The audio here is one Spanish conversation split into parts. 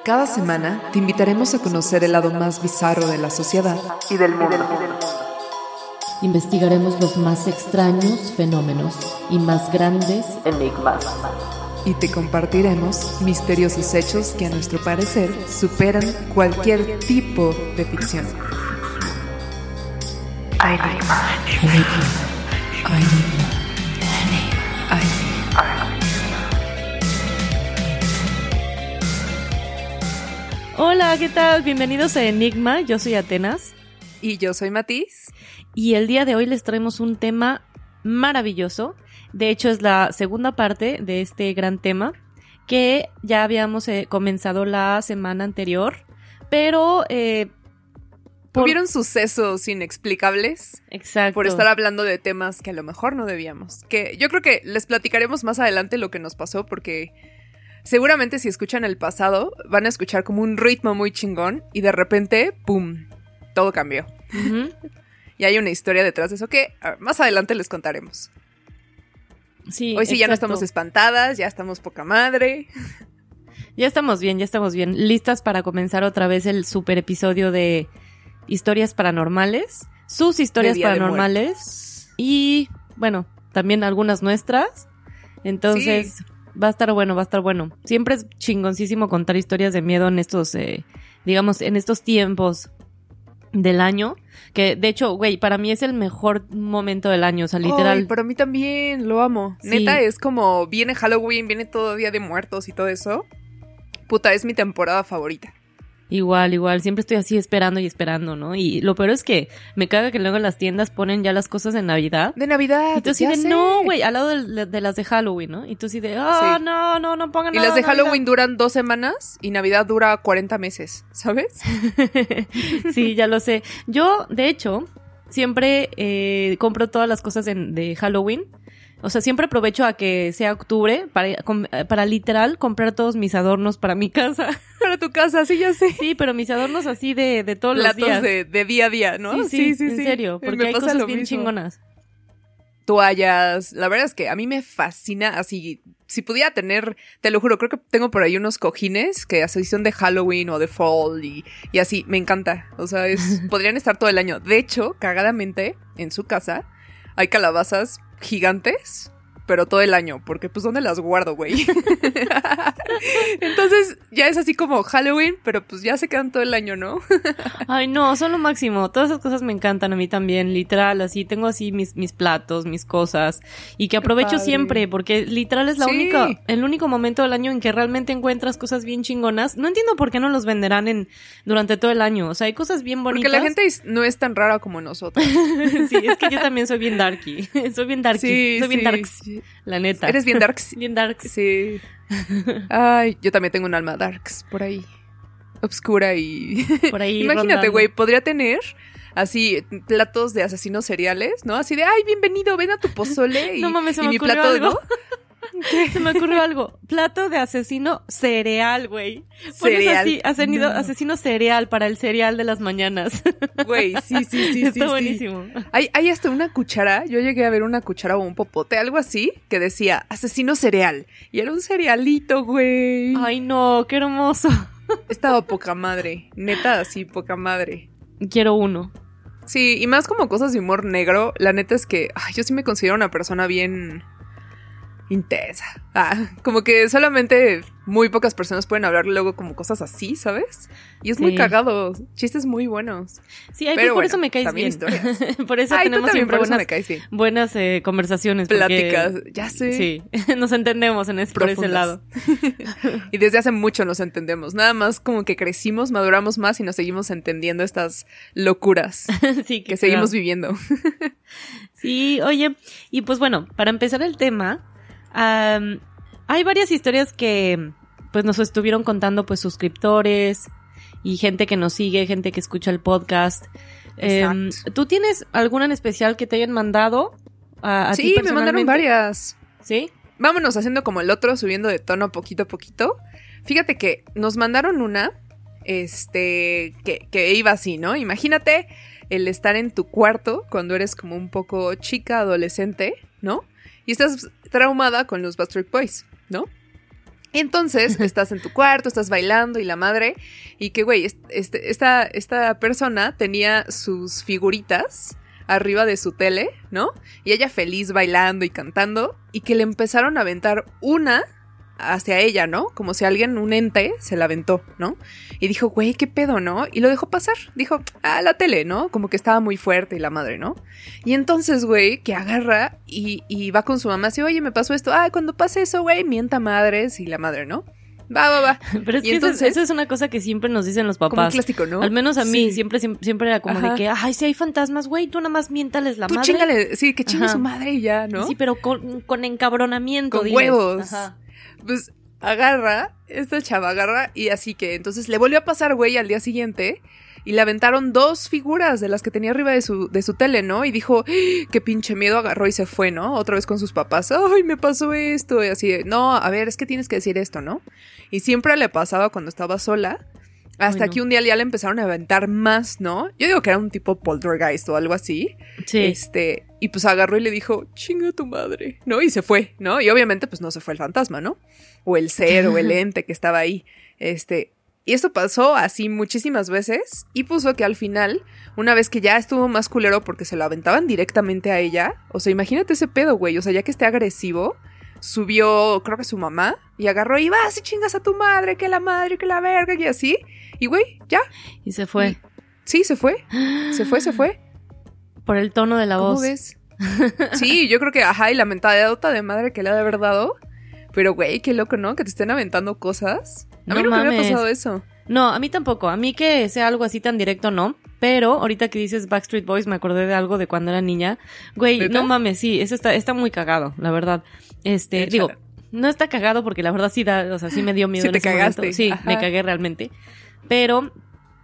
Cada semana te invitaremos a conocer el lado más bizarro de la sociedad y del mundo. Investigaremos los más extraños fenómenos y más grandes enigmas. Y te compartiremos misteriosos hechos que a nuestro parecer superan cualquier tipo de ficción. Hola, ¿qué tal? Bienvenidos a Enigma, yo soy Atenas. Y yo soy Matiz. Y el día de hoy les traemos un tema maravilloso. De hecho, es la segunda parte de este gran tema que ya habíamos comenzado la semana anterior, pero... Hubieron sucesos inexplicables. Exacto. Por estar hablando de temas que a lo mejor no debíamos. Que yo creo que les platicaremos más adelante lo que nos pasó, porque seguramente si escuchan el pasado van a escuchar como un ritmo muy chingón y de repente, ¡pum!, todo cambió. Uh-huh. Y hay una historia detrás de eso que más adelante les contaremos. Sí, hoy sí, exacto. Ya no estamos espantadas, ya estamos poca madre. Ya estamos bien, listas para comenzar otra vez el super episodio de historias paranormales, sus historias paranormales y, bueno, también algunas nuestras. Entonces, sí. Va a estar bueno. Siempre es chingoncísimo contar historias de miedo en estos, digamos, en estos tiempos del año, que de hecho, güey, para mí es el mejor momento del año, o sea, literal. Ay, para mí también, lo amo. Sí. Neta, es como, viene Halloween, viene todo Día de Muertos y todo eso. Puta, es mi temporada favorita. Igual, siempre estoy así esperando, ¿no? Y lo peor es que me caga que luego las tiendas ponen ya las cosas de Navidad. De Navidad, y tú así de, no, güey, al lado de las de Halloween, ¿no? Y tú así de, sí. no pongan nada. Y las de Halloween duran 2 semanas y Navidad dura 40 meses, ¿sabes? Sí, ya lo sé. Yo, de hecho, siempre compro todas las cosas de Halloween. O sea, siempre aprovecho a que sea octubre para literal comprar todos mis adornos para mi casa. Para tu casa, sí, ya sé. Sí, pero mis adornos así de todos los días. Platos de día a día, ¿no? Sí, en serio, porque hay cosas bien chingonas. Toallas, la verdad es que a mí me fascina, así, si pudiera tener, te lo juro, creo que tengo por ahí unos cojines que así son de Halloween o de Fall y así, me encanta. O sea, podrían estar todo el año. De hecho, cagadamente, en su casa hay calabazas gigantes, pero todo el año, porque pues ¿dónde las guardo, güey? Entonces ya es así como Halloween, pero pues ya se quedan todo el año, ¿no? Ay, no, son lo máximo. Todas esas cosas me encantan a mí también, literal, así tengo así mis platos, mis cosas, y que aprovecho siempre, porque literal es el único momento del año en que realmente encuentras cosas bien chingonas. No entiendo por qué no los venderán durante todo el año. O sea, hay cosas bien bonitas. Porque la gente no es tan rara como nosotros. Sí, es que yo también soy bien darky. Soy bien darks. Sí. La neta. ¿Eres bien darks? Bien darks. Sí. Ay, yo también tengo un alma darks por ahí. Obscura y... Por ahí imagínate, güey, podría tener así platos de asesinos seriales, ¿no? Así de, ay, bienvenido, ven a tu pozole. No mames, se me ocurrió mi plato, algo. ¿no? Se me ocurrió algo. Plato de asesino cereal, güey. Pones así, asesino cereal para el cereal de las mañanas. Güey, sí. Está buenísimo. Hay hasta una cuchara, yo llegué a ver una cuchara o un popote, algo así, que decía asesino cereal. Y era un cerealito, güey. Ay, no, qué hermoso. Estaba poca madre, neta, así, poca madre. Quiero uno. Sí, y más como cosas de humor negro, la neta es que yo sí me considero una persona bien... intensa. Como que solamente muy pocas personas pueden hablar luego como cosas así, ¿sabes? Y es muy cagado, chistes muy buenos. Sí, pero por eso me caes bien. Por eso tenemos siempre buenas conversaciones. Pláticas, ya sé. Sí, nos entendemos por ese lado. Y desde hace mucho nos entendemos. Nada más como que crecimos, maduramos más y nos seguimos entendiendo estas locuras sí, que seguimos viviendo. Sí, oye, y pues bueno, para empezar el tema... hay varias historias que pues nos estuvieron contando pues suscriptores y gente que nos sigue, gente que escucha el podcast. ¿Tú tienes alguna en especial que te hayan mandado a ti personalmente? Sí, me mandaron varias. ¿Sí? Vámonos haciendo como el otro, subiendo de tono poquito a poquito. Fíjate que nos mandaron una que iba así, ¿no? Imagínate el estar en tu cuarto cuando eres como un poco chica, adolescente, ¿no? Y estás traumada con los Backstreet Boys, ¿no? Entonces, estás en tu cuarto, estás bailando y la madre, y que, güey, esta persona tenía sus figuritas arriba de su tele, ¿no? Y ella feliz bailando y cantando, y que le empezaron a aventar una hacia ella, ¿no? Como si alguien, un ente, se la aventó, ¿no? Y dijo, güey, ¿qué pedo, no? Y lo dejó pasar. Dijo, la tele, ¿no? Como que estaba muy fuerte y la madre, ¿no? Y entonces, güey, que agarra y va con su mamá así, oye, me pasó esto. Cuando pase eso, güey, mienta madres y la madre, ¿no? Va. Pero es que entonces, eso es una cosa que siempre nos dicen los papás. Como un clásico, ¿no? Al menos a mí, siempre era como de que, si hay fantasmas, güey, tú nada más miéntales la madre. Chíngale, sí, que chingue su madre y ya, ¿no? Sí, pero con encabronamiento, con diles. Huevos. Ajá. Pues esta chava agarra y así que entonces le volvió a pasar, güey, al día siguiente y le aventaron 2 figuras de las que tenía arriba de su tele, ¿no? Y dijo, qué pinche miedo, agarró y se fue, ¿no? Otra vez con sus papás, ay, me pasó esto, y así, no, a ver, es que tienes que decir esto, ¿no? Y siempre le pasaba cuando estaba sola, hasta que un día ya le empezaron a aventar más, ¿no? Yo digo que era un tipo poltergeist o algo así. Sí. Y pues agarró y le dijo, chinga tu madre, ¿no? Y se fue, ¿no? Y obviamente pues no se fue el fantasma, ¿no? O el ser o el ente que estaba ahí. Y esto pasó así muchísimas veces y puso que al final, una vez que ya estuvo más culero porque se lo aventaban directamente a ella, o sea, imagínate ese pedo, güey, o sea, ya que esté agresivo, subió, creo que su mamá, y agarró y vas y chingas a tu madre, que la verga, y así, y güey, ya. Y se fue. Sí, se fue. Se fue. Por el tono de la voz. ¿Cómo ves? Sí, yo creo que, y la mentadota de madre que le ha de haber dado. Pero, güey, qué loco, ¿no? Que te estén aventando cosas. A mí nunca me había pasado eso. No, a mí tampoco. A mí que sea algo así tan directo, no. Pero ahorita que dices Backstreet Boys, me acordé de algo de cuando era niña. Güey, ¿neta? No mames, sí, eso está muy cagado, la verdad. Digo, no está cagado porque la verdad sí sí me dio miedo en ese momento. Sí, me cagué realmente. Pero,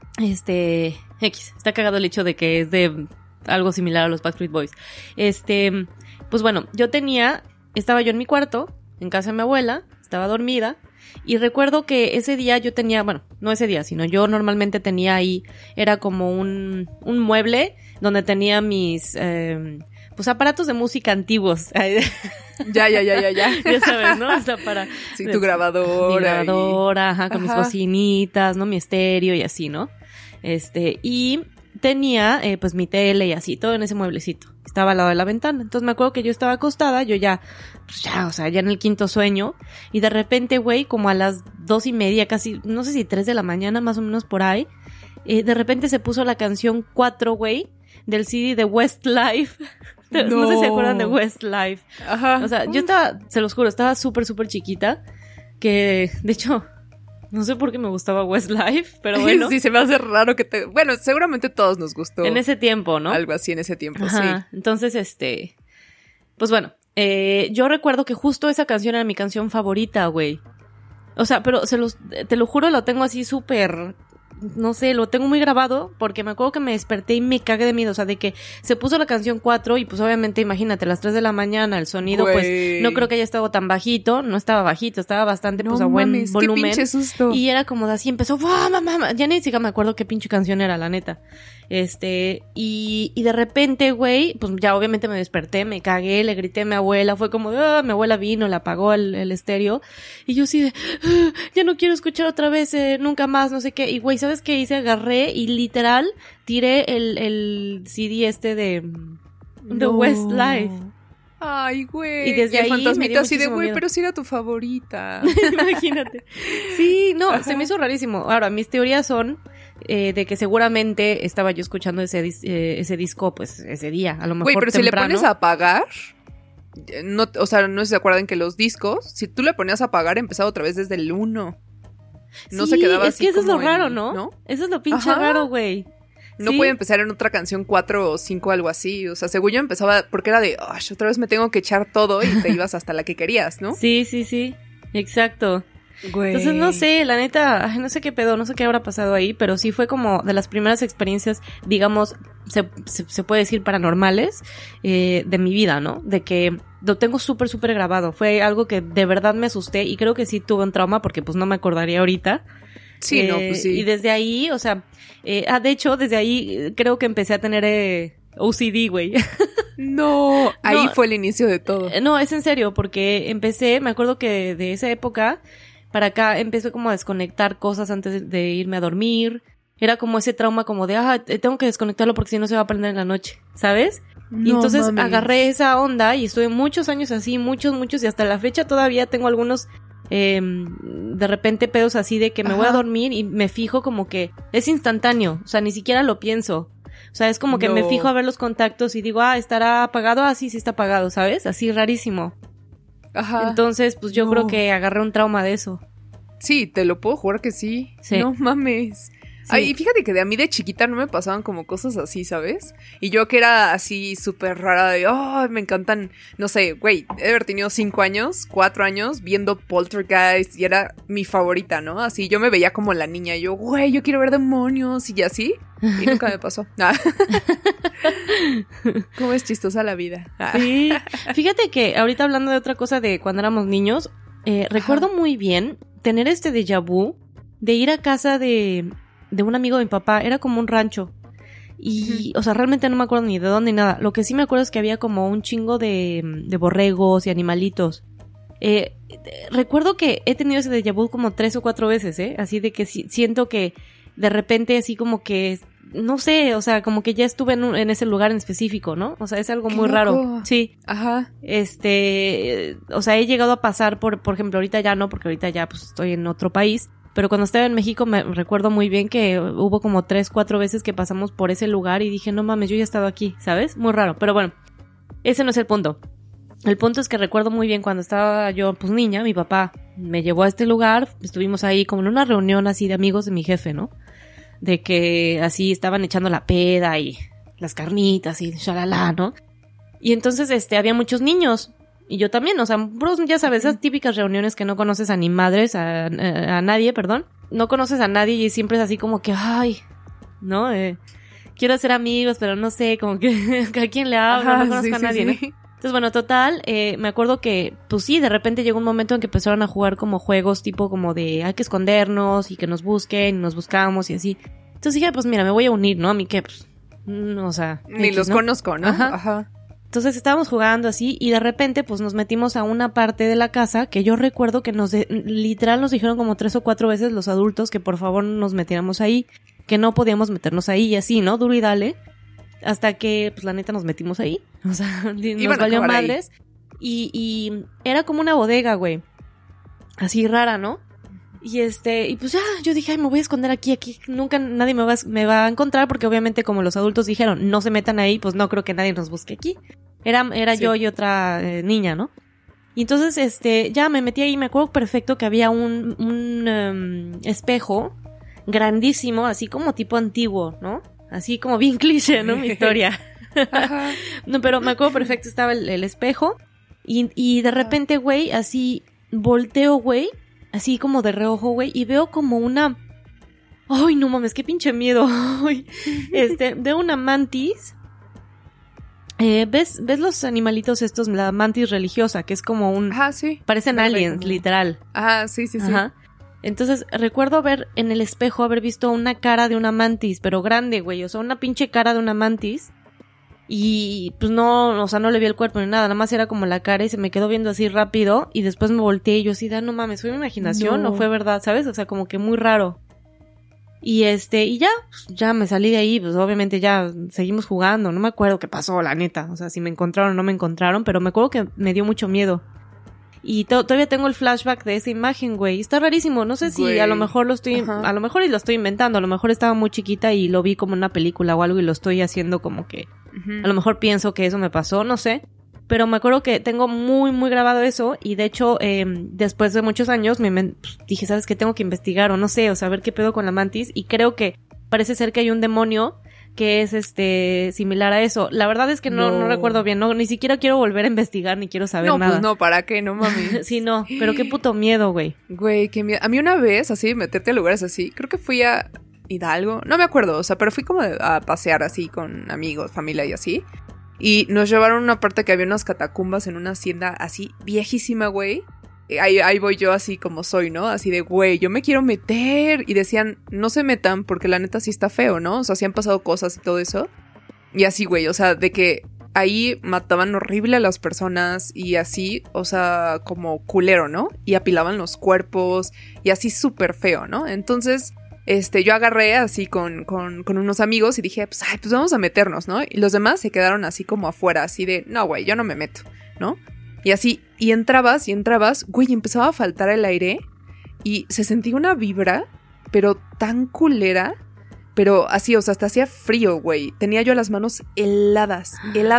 está cagado el hecho de que es de algo similar a los Backstreet Boys. Pues bueno, estaba yo en mi cuarto, en casa de mi abuela, estaba dormida, y recuerdo que ese día yo tenía, bueno, no ese día, sino yo normalmente tenía ahí, era como un mueble donde tenía mis, pues aparatos de música antiguos. Ya. Ya sabes, ¿no? O sea, sí, tu grabadora. Mi grabadora, con mis bocinitas, ¿no? Mi estéreo y así, ¿no? Y tenía, pues mi tele y así, todo en ese mueblecito. Estaba al lado de la ventana. Entonces me acuerdo que yo estaba acostada, ya en el quinto sueño. Y de repente, güey, como a las 2:30, casi, no sé si 3 de la mañana, más o menos por ahí, de repente se puso la canción 4, güey, del CD de Westlife. No sé si se acuerdan de Westlife. Ajá. O sea, yo estaba, se los juro, estaba súper, súper chiquita. Que, de hecho, no sé por qué me gustaba Westlife, pero bueno. Sí, se me hace raro que bueno, seguramente todos nos gustó. En ese tiempo, ¿no? Algo así en ese tiempo, ajá. Sí. Entonces, pues bueno, yo recuerdo que justo esa canción era mi canción favorita, güey. O sea, pero te lo juro, lo tengo así súper, no sé, lo tengo muy grabado porque me acuerdo que me desperté y me cagué de miedo, o sea, de que se puso la canción 4 y pues obviamente imagínate, a las 3 de la mañana el sonido, güey, pues no creo que haya estado tan bajito, no estaba bajito, estaba bastante pues a buen volumen. Qué pinche susto. Y era como de así, empezó, ¡wow, mamá! Ya ni siquiera me acuerdo qué pinche canción era, la neta. Y de repente, güey, pues ya obviamente me desperté, me cagué, le grité a mi abuela, fue como de, mi abuela vino, le apagó el estéreo, y yo así de, ya no quiero escuchar otra vez, nunca más, no sé qué, y güey, ¿sabes qué hice? Agarré y literal tiré el CD de Westlife. Ay, güey. Y desde ahí fantasmita así de, güey, pero sí era tu favorita. Imagínate. Sí, no, ajá. Se me hizo rarísimo. Ahora, mis teorías son de que seguramente estaba yo escuchando ese disco, pues, ese día, a lo mejor. Güey, pero temprano. Si le pones a apagar, no, o sea, no sé si se acuerdan que los discos, si tú le ponías a apagar, empezaba otra vez desde el 1. No sí, se quedaba así. Es que eso es lo raro, ¿no? Eso es lo pinche raro, güey. No puede empezar en otra canción 4 o 5, algo así. O sea, según yo empezaba, porque era de, otra vez me tengo que echar todo y te ibas hasta la que querías, ¿no? Sí. Exacto. Güey. Entonces, no sé, la neta, no sé qué pedo, no sé qué habrá pasado ahí, pero sí fue como de las primeras experiencias, digamos, se puede decir paranormales, de mi vida, ¿no? De que lo tengo súper, súper grabado. Fue algo que de verdad me asusté y creo que sí tuve un trauma porque pues no me acordaría ahorita. Sí, no, pues sí. Y desde ahí, o sea, de hecho, desde ahí creo que empecé a tener OCD, güey. No, ahí fue el inicio de todo. No, es en serio, porque me acuerdo que de esa época, para acá empecé como a desconectar cosas antes de irme a dormir. Era como ese trauma como de, tengo que desconectarlo porque si no se va a prender en la noche, ¿sabes? Y entonces agarré esa onda y estuve muchos años así, muchos, y hasta la fecha todavía tengo algunos de repente pedos así de que me voy a dormir y me fijo como que es instantáneo, o sea, ni siquiera lo pienso. O sea, es como que me fijo a ver los contactos y digo, ¿estará apagado? Sí está apagado, ¿sabes? Así rarísimo. Ajá. Entonces, pues yo creo que agarré un trauma de eso. Sí, te lo puedo jurar que sí. No mames. Sí. Ay, y fíjate que a mí de chiquita no me pasaban como cosas así, ¿sabes? Y yo que era así súper rara de, me encantan, no sé, güey, he de haber tenido 5 años, 4 años viendo Poltergeist y era mi favorita, ¿no? Así yo me veía como la niña, yo, güey, yo quiero ver demonios y así. Y nunca me pasó. ¿Cómo es chistosa la vida? Sí. Fíjate que ahorita hablando de otra cosa de cuando éramos niños, recuerdo muy bien tener este déjà vu de ir a casa de un amigo de mi papá. Era como un rancho y, o sea, realmente no me acuerdo ni de dónde ni nada. Lo que sí me acuerdo es que había como un chingo de borregos y animalitos. Recuerdo que he tenido ese déjà vu como 3 o 4 veces, así de que siento que de repente así como que, no sé, o sea, como que ya estuve en ese lugar en específico, ¿no? O sea, es algo muy raro. Sí. Ajá. O sea, he llegado a pasar por ejemplo, ahorita ya no, porque ahorita ya pues estoy en otro país. Pero cuando estaba en México me recuerdo muy bien que hubo como 3, 4 veces que pasamos por ese lugar y dije, no mames, yo ya he estado aquí, ¿sabes? Muy raro, pero bueno, ese no es el punto. El punto es que recuerdo muy bien cuando estaba yo, pues niña, mi papá me llevó a este lugar, estuvimos ahí como en una reunión así de amigos de mi jefe, ¿no? De que así estaban echando la peda y las carnitas y shalala, ¿no? Y entonces había muchos niños. Y yo también, o sea, bros, ya sabes, esas típicas reuniones que no conoces a ni madres, a nadie, perdón. No conoces a nadie y siempre es así como que, ¿no? Quiero hacer amigos, pero no sé, como que a quién le hablo, no conozco a nadie, ¿no? Entonces, bueno, total, me acuerdo que, pues sí, de repente llegó un momento en que empezaron a jugar como juegos tipo como de hay que escondernos y que nos busquen y nos buscamos y así. Entonces dije, pues mira, me voy a unir, ¿no? A mí que, pues, o sea... Ni los conozco, ¿no? Ajá. Entonces estábamos jugando así y de repente pues nos metimos a una parte de la casa que yo recuerdo que literal nos dijeron como 3 o 4 veces los adultos que por favor nos metiéramos ahí, que no podíamos meternos ahí y así, ¿no? Duro y dale. Hasta que pues la neta nos metimos ahí. O sea, nos valió madres. Y era como una bodega, güey. Así rara, ¿no? Y y pues ya, yo dije, me voy a esconder aquí, nunca nadie me va a encontrar, porque obviamente como los adultos dijeron, no se metan ahí, pues no creo que nadie nos busque aquí. Era sí. Yo y otra niña, ¿no? Y entonces, ya me metí ahí, me acuerdo perfecto que había un espejo grandísimo, así como tipo antiguo, ¿no? Así como bien cliché, ¿no? Mi historia. Ajá. No, pero me acuerdo perfecto, estaba el espejo, y de repente, güey, así volteo, güey, así como de reojo, güey, y veo como una... ¡Ay, no mames, qué pinche miedo! Veo una mantis. ¿Ves los animalitos estos? La mantis religiosa, que es como un... Ajá, sí. Parecen aliens, literal. Ajá, sí. Ajá. Entonces, recuerdo ver en el espejo, haber visto una cara de una mantis, pero grande, güey, o sea, una pinche cara de una mantis. Y pues no, o sea, no le vi el cuerpo ni nada más era como la cara y se me quedó viendo así rápido y después me volteé y yo así, no mames, ¿fue mi imaginación o fue verdad? ¿Sabes? O sea, como que muy raro. Y y ya, pues, ya me salí de ahí, pues obviamente ya seguimos jugando, no me acuerdo qué pasó, la neta, o sea, si me encontraron o no me encontraron, pero me acuerdo que me dio mucho miedo. Y todavía tengo el flashback de esa imagen, güey. Está rarísimo. No sé si a lo mejor lo estoy inventando. A lo mejor estaba muy chiquita y lo vi como en una película o algo y lo estoy haciendo como que... A lo mejor pienso que eso me pasó, no sé. Pero me acuerdo que tengo muy, muy grabado eso. Y de hecho, después de muchos años, dije, ¿sabes qué? Tengo que investigar o no sé, o saber qué pedo con la mantis. Y creo que parece ser que hay un demonio que es similar a eso. La verdad es que no recuerdo bien, ni siquiera quiero volver a investigar, ni quiero saber nada. No, pues no, ¿para qué? No mami. Sí, no, pero qué puto miedo, güey. Güey, qué miedo. A mí una vez, así, meterte a lugares así, creo que fui a Hidalgo, no me acuerdo, o sea, pero fui como a pasear así con amigos, familia y así. Y nos llevaron a una parte que había unas catacumbas en una hacienda así viejísima, güey. Ahí voy yo así como soy, ¿no? Así de, güey, yo me quiero meter. Y decían, no se metan porque la neta sí está feo, ¿no? O sea, sí han pasado cosas y todo eso. Y así, güey, o sea, de que ahí mataban horrible a las personas y así, o sea, como culero, ¿no? Y apilaban los cuerpos y así súper feo, ¿no? Entonces, yo agarré así con unos amigos y dije, pues, ay, pues vamos a meternos, ¿no? Y los demás se quedaron así como afuera, así de, no, güey, yo no me meto, ¿no? Y así, y entrabas, güey, y empezaba a faltar el aire y se sentía una vibra, pero tan culera. Pero así, o sea, hasta hacía frío, güey. Tenía yo las manos heladas.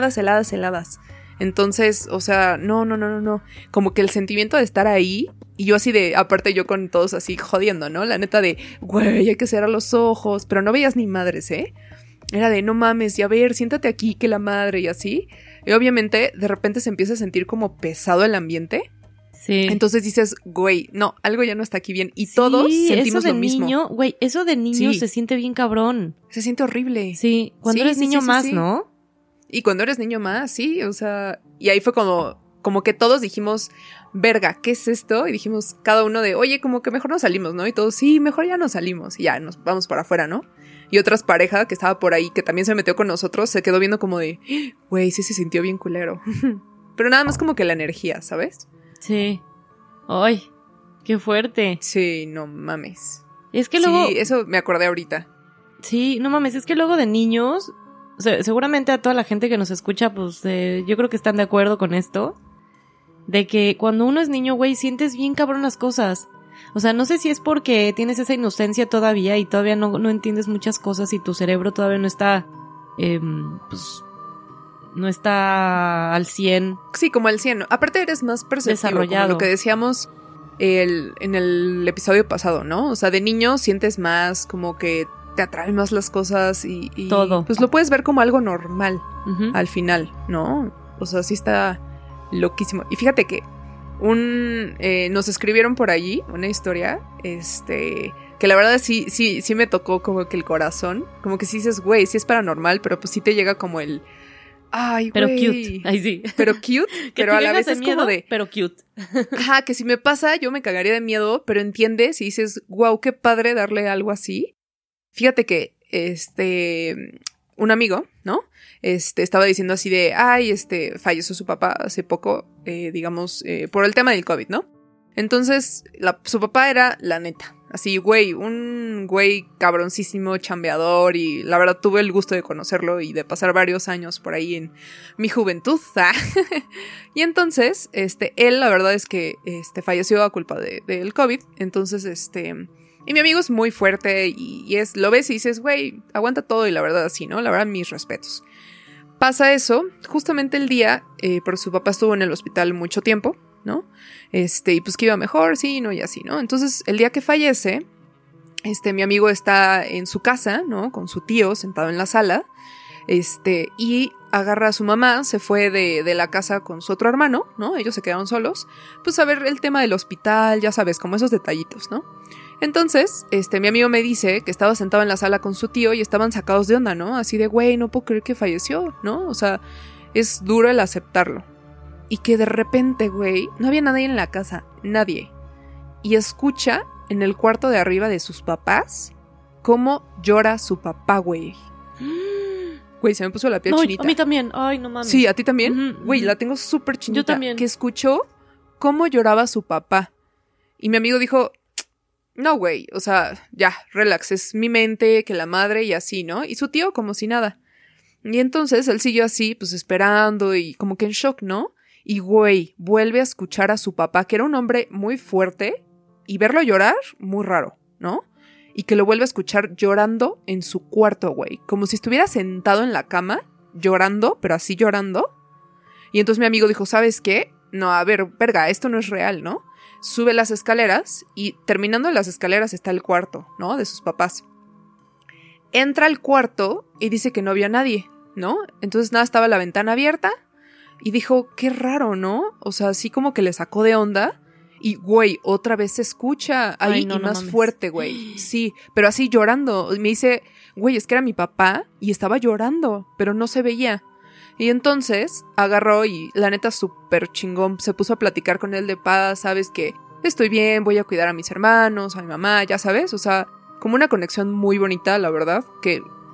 Entonces, o sea, no. Como que el sentimiento de estar ahí, y yo así de, aparte yo con todos así jodiendo, ¿no? La neta de, güey, hay que cerrar los ojos. Pero no veías ni madres, ¿eh? Era de, no mames, y a ver, siéntate aquí, que la madre, y así. Y obviamente, de repente se empieza a sentir como pesado el ambiente. Sí. Entonces dices, güey, no, algo ya no está aquí bien. Y sí, todos sentimos lo mismo. Niño, güey, eso de niño sí. Se siente bien cabrón. Se siente horrible. Sí, cuando eres niño más, ¿no? Y cuando eres niño más, sí, o sea... Y ahí fue como que todos dijimos, verga, ¿qué es esto? Y dijimos cada uno de, oye, como que mejor nos salimos, ¿no? Y todos, sí, mejor ya nos salimos. Y ya, nos vamos para afuera, ¿no? Y otras parejas que estaba por ahí, que también se metió con nosotros, se quedó viendo como de, güey, sí se sintió bien culero. Pero nada más como que la energía, ¿sabes? Sí. ¡Ay! ¡Qué fuerte! Sí, no mames. Es que luego... Sí, eso me acordé ahorita. Sí, no mames, es que luego de niños... O sea, seguramente a toda la gente que nos escucha, pues yo creo que están de acuerdo con esto. De que cuando uno es niño, güey, sientes bien cabrón las cosas. O sea, no sé si es porque tienes esa inocencia todavía y todavía no entiendes muchas cosas y tu cerebro todavía no está... pues... no está al 100. Sí, como al 100. Aparte eres más perceptivo. Desarrollado. Como lo que decíamos en el episodio pasado, ¿no? O sea, de niño sientes más, como que te atraen más las cosas y todo. Pues lo puedes ver como algo normal al final, ¿no? O sea, sí está loquísimo. Y fíjate que nos escribieron por allí una historia, que la verdad sí me tocó como que el corazón. Como que sí dices, güey, sí es paranormal, pero pues sí te llega como el... Ay, pero güey. cute. Ay, sí. Pero cute, pero a la vez es miedo, como de... pero cute. Ajá, que si me pasa yo me cagaría de miedo, pero entiendes y dices, wow, qué padre darle algo así. Fíjate que, un amigo, ¿no? Estaba diciendo así de, ay, falleció su papá hace poco, digamos, por el tema del COVID, ¿no? Entonces, su papá era la neta. Así, güey, un güey cabroncísimo, chambeador, y la verdad tuve el gusto de conocerlo y de pasar varios años por ahí en mi juventud. Y entonces, él la verdad es que falleció a culpa del COVID. Entonces, y mi amigo es muy fuerte y lo ves y dices, güey, aguanta todo, y la verdad así, ¿no? La verdad, mis respetos. Pasa eso, justamente el día, pero su papá estuvo en el hospital mucho tiempo, ¿no? Y pues que iba mejor, sí, no, y así, ¿no? Entonces, el día que fallece, mi amigo está en su casa, ¿no? Con su tío sentado en la sala, y agarra a su mamá, se fue de la casa con su otro hermano, ¿no? Ellos se quedaron solos, pues a ver el tema del hospital, ya sabes, como esos detallitos, ¿no? Entonces, mi amigo me dice que estaba sentado en la sala con su tío y estaban sacados de onda, ¿no? Así de, güey, no puedo creer que falleció, ¿no? O sea, es duro el aceptarlo. Y que de repente, güey, no había nadie en la casa, nadie. Y escucha en el cuarto de arriba de sus papás cómo llora su papá, güey. Güey, se me puso la piel chinita. A mí también, ay, no mames. Sí, ¿a ti también? Güey, la tengo súper chinita. Yo también. Que escuchó cómo lloraba su papá. Y mi amigo dijo, no, güey, o sea, ya, relax, es mi mente, que la madre y así, ¿no? Y su tío como si nada. Y entonces él siguió así, pues esperando y como que en shock, ¿no? Y güey, vuelve a escuchar a su papá, que era un hombre muy fuerte, y verlo llorar, muy raro, ¿no? Y que lo vuelve a escuchar llorando en su cuarto, güey. Como si estuviera sentado en la cama, llorando, pero así llorando. Y entonces mi amigo dijo, ¿sabes qué? No, a ver, verga, esto no es real, ¿no? Sube las escaleras y terminando las escaleras está el cuarto, ¿no? De sus papás. Entra al cuarto y dice que no había nadie, ¿no? Entonces nada, estaba la ventana abierta y dijo, qué raro, ¿no? O sea, así como que le sacó de onda y, güey, otra vez se escucha ahí. Ay, no, y más fuerte, güey. Sí, pero así llorando. Me dice, güey, es que era mi papá y estaba llorando, pero no se veía. Y entonces agarró y la neta súper chingón se puso a platicar con él de paz, sabes que estoy bien, voy a cuidar a mis hermanos, a mi mamá, ya sabes, o sea, como una conexión muy bonita, la verdad, que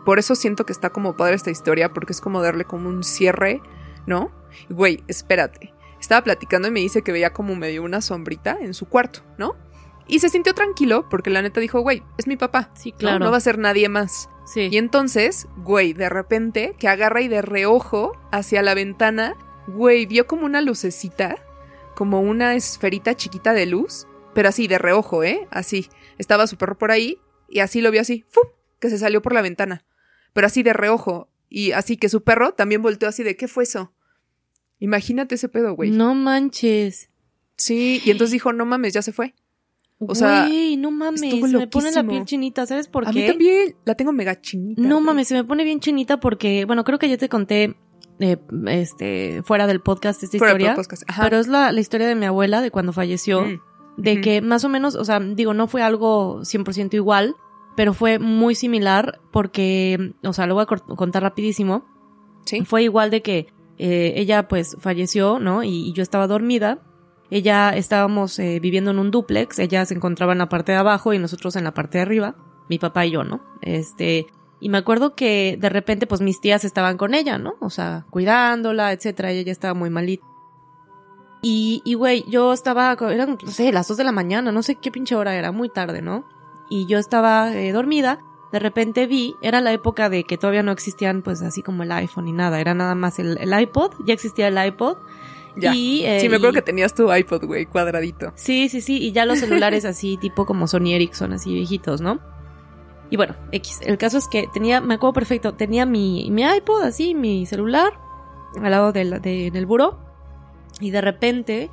por eso siento que está como padre esta historia, porque es como darle como un cierre, ¿no? Güey, espérate. Estaba platicando y me dice que veía como medio una sombrita en su cuarto, ¿no? Y se sintió tranquilo porque la neta dijo, güey, es mi papá. Sí, claro. No va a ser nadie más. Sí. Y entonces, güey, de repente, que agarra y de reojo hacia la ventana, güey, vio como una lucecita, como una esferita chiquita de luz, pero así, de reojo, así. Estaba su perro por ahí y así lo vio así, ¡fum!, que se salió por la ventana. Pero así de reojo. Y así que su perro también volteó así de, ¿qué fue eso? Imagínate ese pedo, güey. No manches. Sí, y entonces dijo, no mames, ya se fue. O sea, güey, no mames, se me pone la piel chinita, ¿sabes por qué? A mí también, la tengo mega chinita. No güey. mames, se me pone bien chinita porque, bueno, creo que ya te conté fuera del podcast esta Fuera historia, del podcast. Ajá. pero es la historia de mi abuela de cuando falleció, de que más o menos, o sea, digo, no fue algo 100% igual, pero fue muy similar porque, o sea, lo voy a contar rapidísimo. Sí. Fue igual de que ella pues falleció, ¿no? Y yo estaba dormida. Ella estábamos viviendo en un dúplex, ella se encontraba en la parte de abajo y nosotros en la parte de arriba, mi papá y yo, ¿no? Y me acuerdo que de repente pues mis tías estaban con ella, ¿no? O sea, cuidándola, etcétera, ella ya estaba muy malita. Y güey, yo estaba, eran, no sé, las 2 de la mañana, no sé qué pinche hora era, muy tarde, ¿no? Y yo estaba dormida, de repente era la época de que todavía no existían pues así como el iPhone ni nada, era nada más el iPod, ya existía el iPod. Ya. Sí, me acuerdo que tenías tu iPod, güey, cuadradito. Sí, y ya los celulares así, tipo como Sony Ericsson, así viejitos, ¿no? Y bueno, el caso es que me acuerdo perfecto, tenía mi iPod, así, mi celular, al lado en el buró, y de repente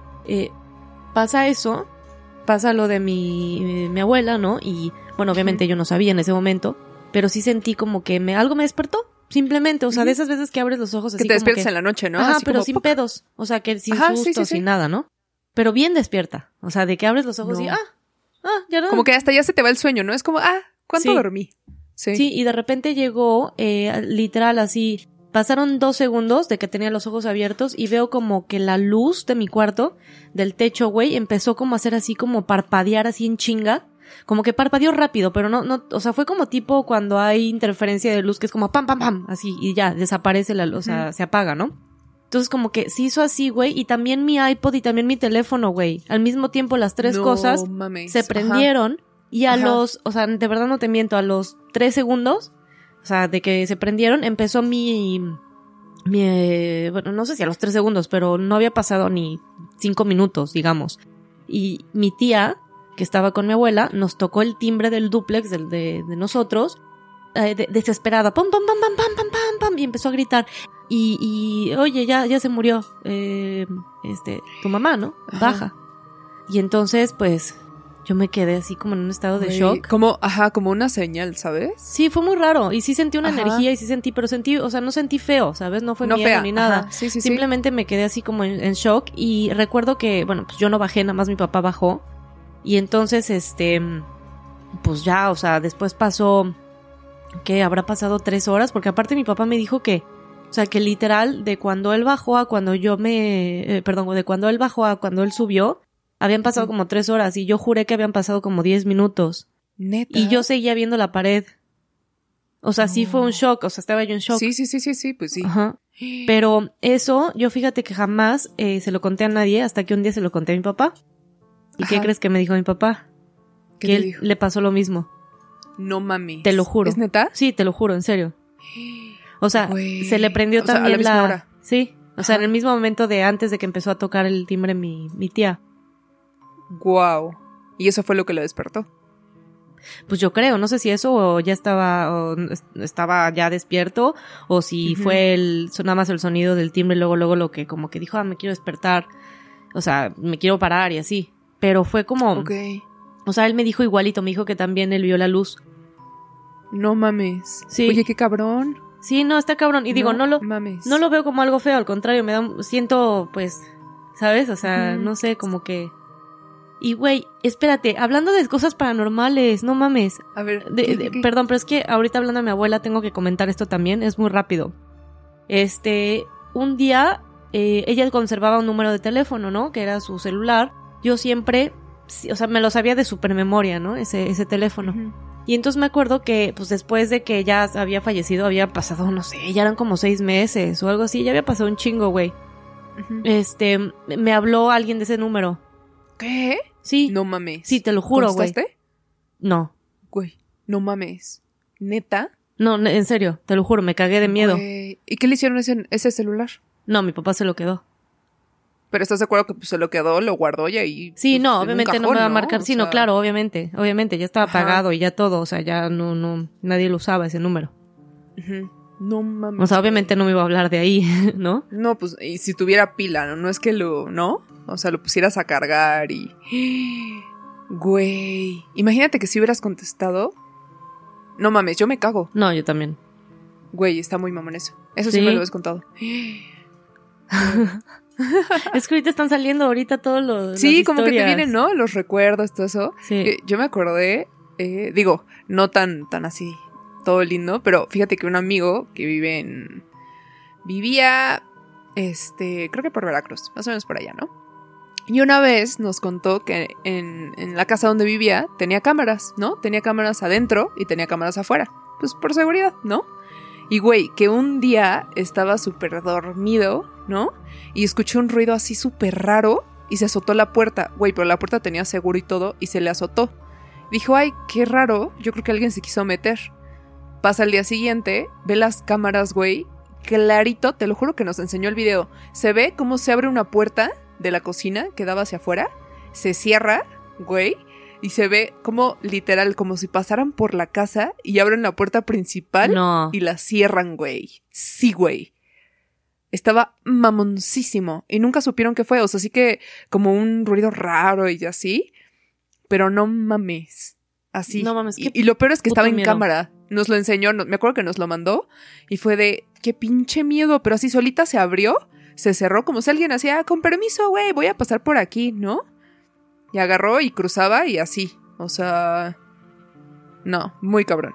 pasa lo de mi abuela, ¿no? Y bueno, obviamente yo no sabía en ese momento, pero sí sentí como que algo me despertó. Simplemente, o sea, de esas veces que abres los ojos así que te despiertas como en la noche, ¿no? Ajá, así pero como, sin ¡puc! pedos. O sea, que sin Ajá, sustos, sin nada, ¿no? Pero bien despierta. O sea, de que abres los ojos y ya no. Como que hasta ya se te va el sueño, ¿no? Es como, ¿cuánto Sí. dormí? Sí, y de repente llegó, literal, así, pasaron 2 segundos de que tenía los ojos abiertos y veo como que la luz de mi cuarto, del techo, güey, empezó como a hacer así, como parpadear así en chinga. Como que parpadeó rápido, pero no, o sea, fue como tipo cuando hay interferencia de luz, que es como pam, pam, pam, así, y ya, desaparece la luz, o sea, se apaga, ¿no? Entonces como que se hizo así, güey, y también mi iPod y también mi teléfono, güey. Al mismo tiempo las 3 cosas se prendieron y o sea, de verdad no te miento, a los 3 segundos, o sea, de que se prendieron, empezó bueno, no sé si a los 3 segundos, pero no había pasado ni 5 minutos, digamos. Y mi tía, que estaba con mi abuela, nos tocó el timbre del dúplex de nosotros, desesperada, pam, pam, pam, pam, pam, pam, pam, pam, y empezó a gritar. Y oye, ya se murió, tu mamá, ¿no? Baja. Y entonces, pues, yo me quedé así como en un estado de shock. Como una señal, ¿sabes? Sí, fue muy raro. Y sí sentí una energía y sí sentí, pero o sea, no sentí feo, ¿sabes? No fue miedo fea, ni nada. Sí, simplemente me quedé así como en shock. Y recuerdo que, bueno, pues yo no bajé, nada más mi papá bajó. Y entonces, pues ya, o sea, después pasó, ¿qué? Habrá pasado 3 horas, porque aparte mi papá me dijo que, o sea, que literal, de cuando él bajó a cuando de cuando él bajó a cuando él subió, habían pasado como 3 horas, y yo juré que habían pasado como 10 minutos. ¿Neta? Y yo seguía viendo la pared. O sea, sí fue un shock, o sea, estaba yo en shock. Sí, pues sí. Ajá. Pero eso, yo fíjate que jamás se lo conté a nadie, hasta que un día se lo conté a mi papá. ¿Y qué crees que me dijo mi papá? Que él le pasó lo mismo. No mames. Te lo juro. ¿Es neta? Sí, te lo juro, en serio. O sea, se le prendió también a la misma hora. Sí, o sea, en el mismo momento de antes de que empezó a tocar el timbre mi tía. Guau. ¿Y eso fue lo que lo despertó? Pues yo creo, no sé si eso o ya estaba ya despierto, o si fue nada más el sonido del timbre y luego lo que como que dijo, me quiero despertar, o sea, me quiero parar y así. Pero fue como... Okay. O sea, él me dijo igualito, me dijo que también él vio la luz. No mames. Sí. Oye, qué cabrón. Sí, no, está cabrón. Y digo, no lo veo como algo feo, al contrario, siento, pues, ¿sabes? O sea, no sé, como que... Y güey, espérate, hablando de cosas paranormales, no mames. A ver, perdón, pero es que ahorita hablando de mi abuela tengo que comentar esto también, es muy rápido. Un día, ella conservaba un número de teléfono, ¿no? Que era su celular. Yo siempre, o sea, me lo sabía de supermemoria, ¿no? Ese teléfono. Y entonces me acuerdo que, pues después de que ya había fallecido, había pasado, no sé, ya eran como 6 meses o algo así, ya había pasado un chingo, güey. Uh-huh. Me habló alguien de ese número. ¿Qué? Sí. No mames. Sí, te lo juro, güey. ¿Contestaste? No. Güey, no mames. ¿Neta? No, en serio, te lo juro, me cagué de miedo. Güey. ¿Y qué le hicieron ese celular? No, mi papá se lo quedó. Pero ¿estás de acuerdo que pues, se lo quedó, lo guardó y ahí? Sí, pues, no, obviamente cajón, no me va a marcar. O Sí, sea... no, claro, obviamente, ya estaba apagado y ya todo, o sea, ya no, nadie lo usaba ese número. Uh-huh. No mames. O sea, obviamente no me iba a hablar de ahí, ¿no? No, pues, y si tuviera pila, ¿no? No es que ¿no? O sea, lo pusieras a cargar y... Güey. Imagínate que si hubieras contestado... No mames, yo me cago. No, yo también. Güey, está muy mamón eso. Eso sí me lo habías contado. Es que ahorita están saliendo todos los... Sí, como que te vienen, ¿no? Los recuerdos, todo eso. Sí. Yo me acordé, digo, no tan así, todo lindo, pero fíjate que un amigo que vivía, creo que por Veracruz, más o menos por allá, ¿no? Y una vez nos contó que en la casa donde vivía tenía cámaras, ¿no? Tenía cámaras adentro y tenía cámaras afuera. Pues por seguridad, ¿no? Y güey, que un día estaba súper dormido, ¿no? Y escuchó un ruido así súper raro y se azotó la puerta. Güey, pero la puerta tenía seguro y todo y se le azotó. Dijo, ay, qué raro, yo creo que alguien se quiso meter. Pasa el día siguiente, ve las cámaras, güey, clarito, te lo juro que nos enseñó el video. Se ve cómo se abre una puerta de la cocina que daba hacia afuera, se cierra, güey, y se ve como literal, como si pasaran por la casa y abren la puerta principal y la cierran, güey. Sí, güey. Estaba mamoncísimo y nunca supieron qué fue, o sea, sí que como un ruido raro y así, pero no mames. Así. No mames. Y lo peor es que estaba en miedo. cámara. Nos lo enseñó, me acuerdo que nos lo mandó y fue de, qué pinche miedo, pero así solita se abrió, se cerró como si alguien hacía, con permiso, güey, voy a pasar por aquí, ¿no? Y agarró y cruzaba y así, o sea, no, muy cabrón.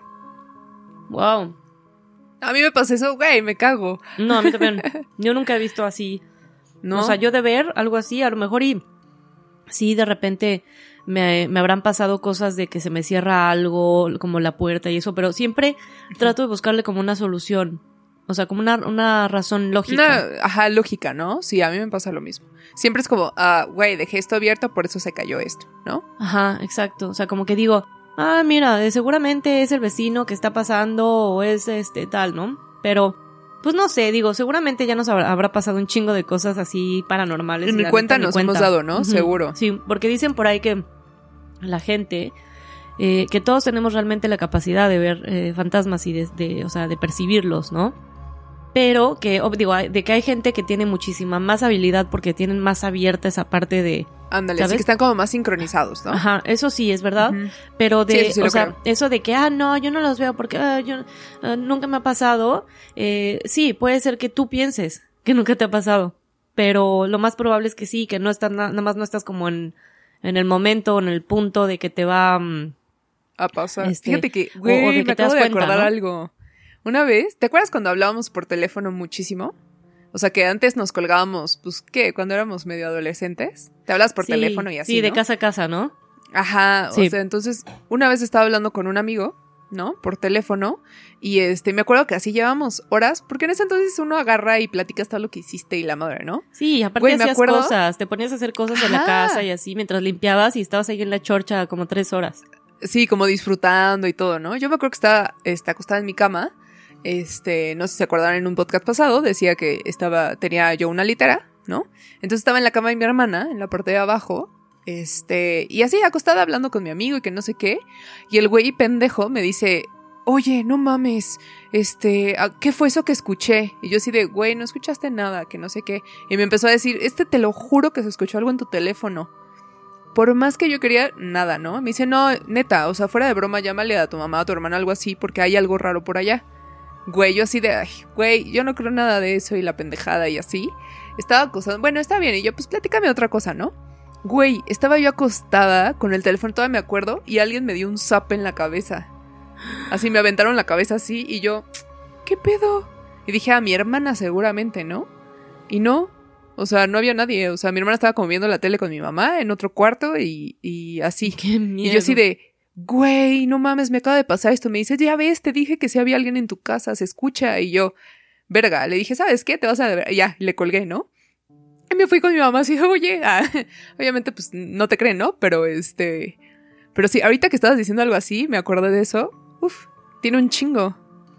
Wow. A mí me pasa eso, güey, me cago. No, a mí también. Yo nunca he visto así. ¿No? O sea, yo de ver algo así, a lo mejor y sí, de repente me habrán pasado cosas de que se me cierra algo, como la puerta y eso, pero siempre trato de buscarle como una solución. O sea, como una razón lógica. Lógica, ¿no? Sí, a mí me pasa lo mismo. Siempre es como, güey, dejé esto abierto, por eso se cayó esto, ¿no? Ajá, exacto. O sea, como que digo, mira, seguramente es el vecino que está pasando o es tal, ¿no? Pero, pues no sé, digo, seguramente ya nos habrá pasado un chingo de cosas así paranormales. Ni cuenta nos hemos dado, ¿no? Uh-huh. Seguro. Sí, porque dicen por ahí que la gente, que todos tenemos realmente la capacidad de ver fantasmas y o sea, de percibirlos, ¿no? Pero que, de que hay gente que tiene muchísima más habilidad porque tienen más abierta esa parte de... Ándale, ¿sabes? así que están como más sincronizados, ¿no? Ajá, eso sí es verdad, Uh-huh. pero sí, o sea, creo. eso de que, no, yo no los veo porque nunca me ha pasado, sí, puede ser que tú pienses que nunca te ha pasado, pero lo más probable es que sí, que no estás, nada más no estás como en el momento, en el punto de que te va... a pasar. Fíjate que, güey, o de que me te das acabo de cuenta, acordar ¿no? algo. Una vez, ¿te acuerdas cuando hablábamos por teléfono muchísimo? O sea, que antes nos colgábamos, pues, ¿qué? Cuando éramos medio adolescentes. Te hablas por teléfono y así, sí, ¿no? de casa a casa, ¿no? Ajá, Sí. O sea, entonces, una vez estaba hablando con un amigo, ¿no? Por teléfono, y me acuerdo que así llevamos horas, porque en ese entonces uno agarra y platicas todo lo que hiciste y la madre, ¿no? Sí, aparte Güey, me hacías acuerdo- cosas, te ponías a hacer cosas en la Ajá. casa y así, mientras limpiabas y estabas ahí en la chorcha como 3 horas. Sí, como disfrutando y todo, ¿no? Yo me acuerdo que estaba acostada en mi cama. No sé si se acordaron en un podcast pasado, decía que tenía yo una litera, ¿no? Entonces estaba en la cama de mi hermana, en la parte de abajo, y así acostada hablando con mi amigo y que no sé qué. Y el güey pendejo me dice, oye, no mames, ¿qué fue eso que escuché? Y yo así de, güey, no escuchaste nada, que no sé qué. Y me empezó a decir, te lo juro que se escuchó algo en tu teléfono. Por más que yo quería, nada, ¿no? Me dice, no, neta, o sea, fuera de broma, llámale a tu mamá, a tu hermana, algo así, porque hay algo raro por allá. Güey, yo así de, ay, güey, yo no creo nada de eso y la pendejada y así. Estaba acostada, bueno, está bien, y yo, pues platícame otra cosa, ¿no? Güey, estaba yo acostada con el teléfono, todavía me acuerdo, y alguien me dio un zape en la cabeza. Así me aventaron la cabeza así, y yo, ¿qué pedo? Y dije, a mi hermana seguramente, ¿no? Y no, o sea, no había nadie, o sea, mi hermana estaba como viendo la tele con mi mamá en otro cuarto y así. Qué miedo. Y yo así de, güey, no mames, me acaba de pasar esto. Me dice, ya ves, te dije que si había alguien en tu casa, se escucha. Y yo, verga, le dije, ¿sabes qué? Te vas a ver. Ya, le colgué, ¿no? Y me fui con mi mamá así, oye, obviamente pues no te creen, ¿no? Pero pero sí, ahorita que estabas diciendo algo así, me acordé de eso. Uf, tiene un chingo.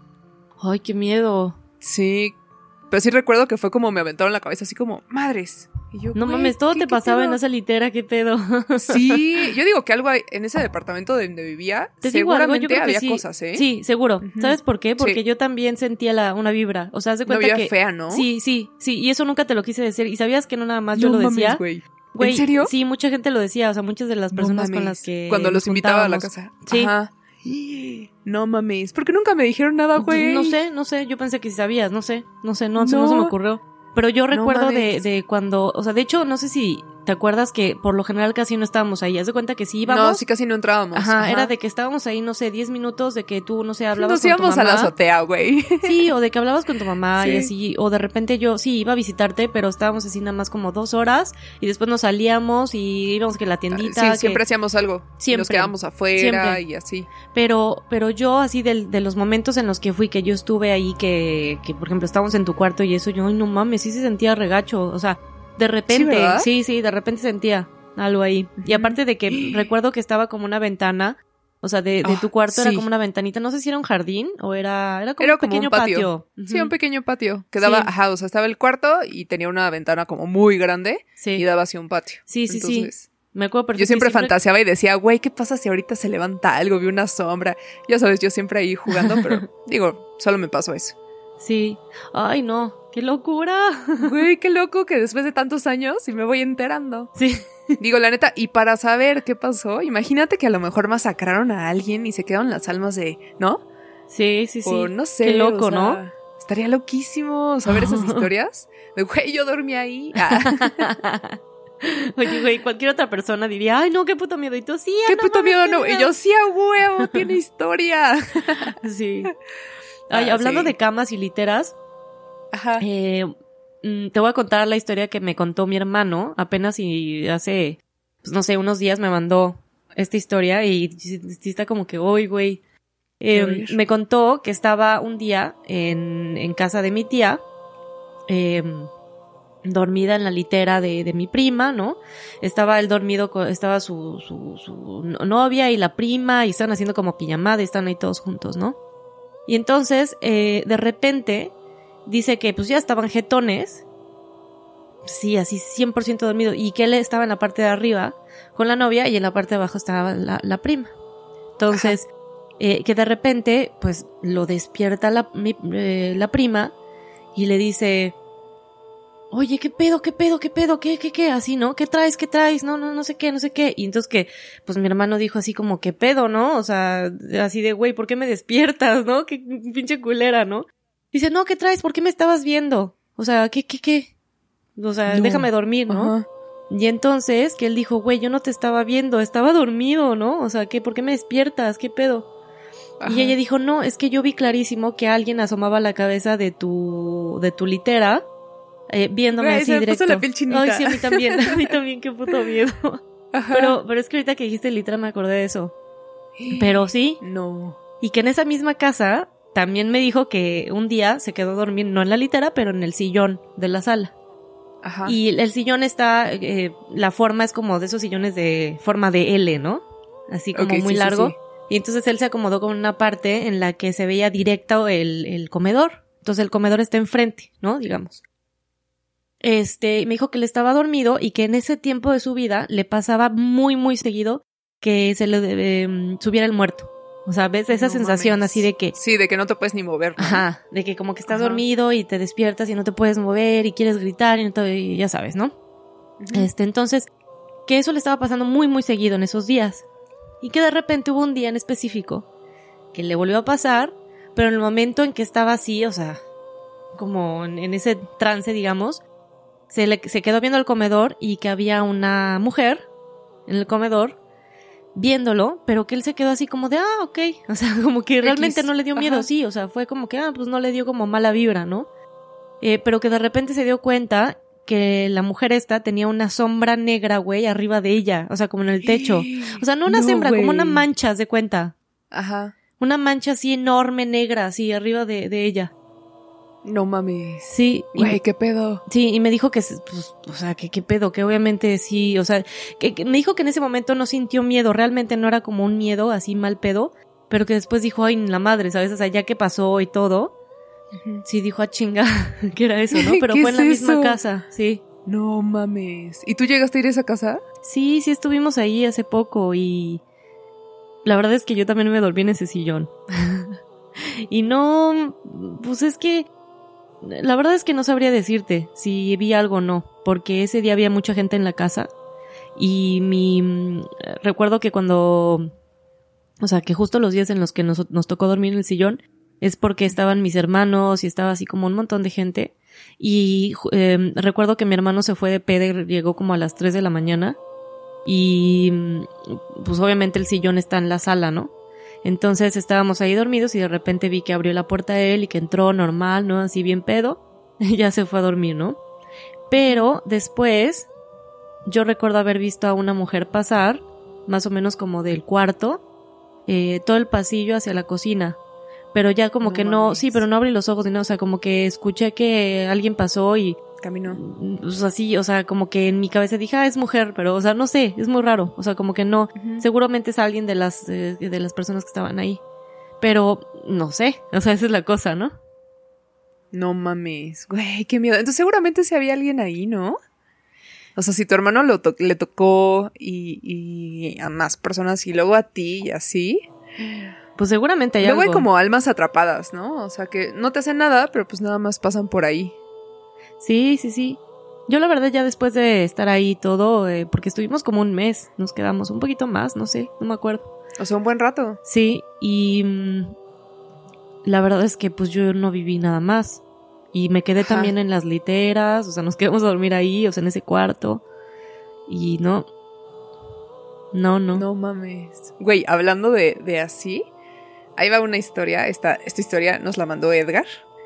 Ay, qué miedo. Sí, pero sí recuerdo que fue como me aventaron la cabeza así como, madres. Y yo, no mames, todo te pasaba en esa litera, qué pedo. Sí, yo digo que algo en ese departamento donde vivía, seguramente había cosas, ¿eh? Sí, seguro. Uh-huh. ¿Sabes por qué? Porque yo también sentía una vibra. O sea, haz de cuenta que fea, ¿no? Sí, y eso nunca te lo quise decir. ¿Y sabías que no nada más yo lo decía? Güey. ¿En serio? Sí, mucha gente lo decía, o sea, muchas de las personas con las que cuando los invitaba a la casa. Sí. Ajá. No mames, ¿por qué nunca me dijeron nada, güey? No sé, yo pensé que sí sabías, no se me ocurrió. Pero yo recuerdo de cuando, o sea, de hecho, no sé si te acuerdas que por lo general casi no estábamos ahí. Haz de cuenta que sí íbamos. No, sí, casi no entrábamos. Ajá, era de que estábamos ahí, no sé, 10 minutos, de que tú, no sé, hablabas con tu mamá. Nos íbamos a la azotea, güey. Sí, o de que hablabas con tu mamá y así, o de repente yo sí iba a visitarte, pero estábamos así nada más como 2 horas y después nos salíamos y íbamos que la tiendita. Sí, siempre hacíamos algo. Siempre. Nos quedábamos afuera y así. Pero yo así de los momentos en los que fui, que yo estuve ahí, que por ejemplo estábamos en tu cuarto y eso, yo, ay, no mames, sí se sentía regacho, o sea, de repente, sí, de repente sentía algo ahí. Y aparte de que recuerdo que estaba como una ventana, o sea, de tu cuarto era como una ventanita, no sé si era un jardín o era como un pequeño patio. Uh-huh. Sí, un pequeño patio que daba, o sea, estaba el cuarto y tenía una ventana como muy grande y daba hacia un patio. Sí. Me acuerdo perfecto. Yo siempre fantaseaba y decía, güey, ¿qué pasa si ahorita se levanta algo? Vi una sombra. Ya sabes, yo siempre ahí jugando, pero digo, solo me pasó eso. Sí. Ay, no. ¡Qué locura! Güey, qué loco que después de tantos años y me voy enterando. Sí. Digo, la neta, y para saber qué pasó, imagínate que a lo mejor masacraron a alguien y se quedaron las almas ¿no? Sí. O no sé. Qué loco, o sea, ¿no? Estaría loquísimo saber esas historias. De, güey, yo dormí ahí. Oye, güey, cualquier otra persona diría, ay, no, qué puto miedo. Y tú, sí, qué puto miedo, no. Y yo, sí, a huevo, tiene historia. Sí. Ay, hablando de camas y literas, ajá. Te voy a contar la historia que me contó mi hermano apenas y hace, pues no sé, unos días me mandó esta historia y sí está como que, uy, güey. Me contó que estaba un día en casa de mi tía, dormida en la litera de mi prima, ¿no? Estaba él dormido, estaba su novia y la prima y estaban haciendo como pijamada y están ahí todos juntos, ¿no? Y entonces, de repente, dice que pues ya estaban jetones, sí, así 100% dormido, y que él estaba en la parte de arriba con la novia y en la parte de abajo estaba la prima. Entonces, que de repente, pues lo despierta la prima y le dice, oye, ¿qué pedo? ¿Qué? Así, ¿no? ¿Qué traes? No sé qué. Y entonces que, pues mi hermano dijo así como, ¿qué pedo, no? O sea, así de, güey, ¿por qué me despiertas, no? Qué pinche culera, ¿no? Dice, no, ¿qué traes? ¿Por qué me estabas viendo? O sea, ¿qué? O sea, no. Déjame dormir, ¿no? Ajá. Y entonces que él dijo, güey, yo no te estaba viendo, estaba dormido, ¿no? O sea, ¿por qué me despiertas? ¿Qué pedo? Ajá. Y ella dijo, no, es que yo vi clarísimo que alguien asomaba la cabeza de tu litera, viéndome así directo. La piel chinita. Ay, sí, a mí también, qué puto miedo. Ajá. Pero es que ahorita que dijiste litera me acordé de eso. Pero sí. No. Y que en esa misma casa también me dijo que un día se quedó dormido, no en la litera, pero en el sillón de la sala. Ajá. Y el sillón está, la forma es como de esos sillones de forma de L, ¿no? Así como muy largo. Sí. Y entonces él se acomodó con una parte en la que se veía directo el comedor. Entonces el comedor está enfrente, ¿no? Digamos. Me dijo que él estaba dormido y que en ese tiempo de su vida le pasaba muy, muy seguido que se le subiera el muerto. O sea, ¿ves esa sensación así de que... Sí, de que no te puedes ni mover, ¿no? Ajá, de que como que estás dormido y te despiertas y no te puedes mover y quieres gritar y ya sabes, ¿no? Uh-huh. Entonces, que eso le estaba pasando muy, muy seguido en esos días. Y que de repente hubo un día en específico que le volvió a pasar, pero en el momento en que estaba así, o sea, como en ese trance, digamos, se quedó viendo el comedor y que había una mujer en el comedor viéndolo, pero que él se quedó así como de, ok, o sea, como que realmente no le dio miedo, sí, o sea, fue como que, pues no le dio como mala vibra, ¿no? Pero que de repente se dio cuenta que la mujer esta tenía una sombra negra, güey, arriba de ella, o sea, como en el techo. O sea, no una sombra, como una mancha, haz de cuenta. Ajá. Una mancha así enorme, negra, así, arriba de ella. No mames. Sí. Güey, ¿qué pedo? Sí, y me dijo que, pues, o sea, que qué pedo, que obviamente sí, o sea, que me dijo que en ese momento no sintió miedo, realmente no era como un miedo así mal pedo, pero que después dijo, ay, la madre, ¿sabes? O sea, ya que pasó y todo, sí dijo, chinga, que era eso, ¿no? Pero fue en la misma casa, sí. No mames. ¿Y tú llegaste a ir a esa casa? Sí, estuvimos ahí hace poco y la verdad es que yo también me dormí en ese sillón. Y no, pues es que la verdad es que no sabría decirte si vi algo o no, porque ese día había mucha gente en la casa y recuerdo que cuando, o sea, que justo los días en los que nos tocó dormir en el sillón es porque estaban mis hermanos y estaba así como un montón de gente y recuerdo que mi hermano se fue de peda, llegó como a las 3 de la mañana y pues obviamente el sillón está en la sala, ¿no? Entonces estábamos ahí dormidos y de repente vi que abrió la puerta a él y que entró normal, ¿no? Así bien pedo. Y ya se fue a dormir, ¿no? Pero después yo recuerdo haber visto a una mujer pasar, más o menos como del cuarto, todo el pasillo hacia la cocina. Pero ya como que no, sí, pero no abrí los ojos ni nada, o sea, como que escuché que alguien pasó y caminó. Pues así, o sea, como que en mi cabeza dije, es mujer, pero, o sea, no sé, es muy raro, o sea, como que no, seguramente es alguien de las personas que estaban ahí, pero no sé, o sea, esa es la cosa, ¿no? No mames, güey, qué miedo. Entonces seguramente si había alguien ahí, ¿no? O sea, si tu hermano le tocó y a más personas y luego a ti y así. Pues seguramente hay luego algo. Hay como almas atrapadas, ¿no? O sea, que no te hacen nada, pero pues nada más pasan por ahí. Sí. Yo la verdad ya después de estar ahí todo, porque estuvimos como un mes, nos quedamos un poquito más, no sé, no me acuerdo. O sea, un buen rato. Sí, y la verdad es que pues yo no viví nada más. Y me quedé también en las literas, o sea, nos quedamos a dormir ahí, o sea, en ese cuarto. Y no. No mames. Güey, hablando de así, ahí va una historia, esta historia nos la mandó Edgar,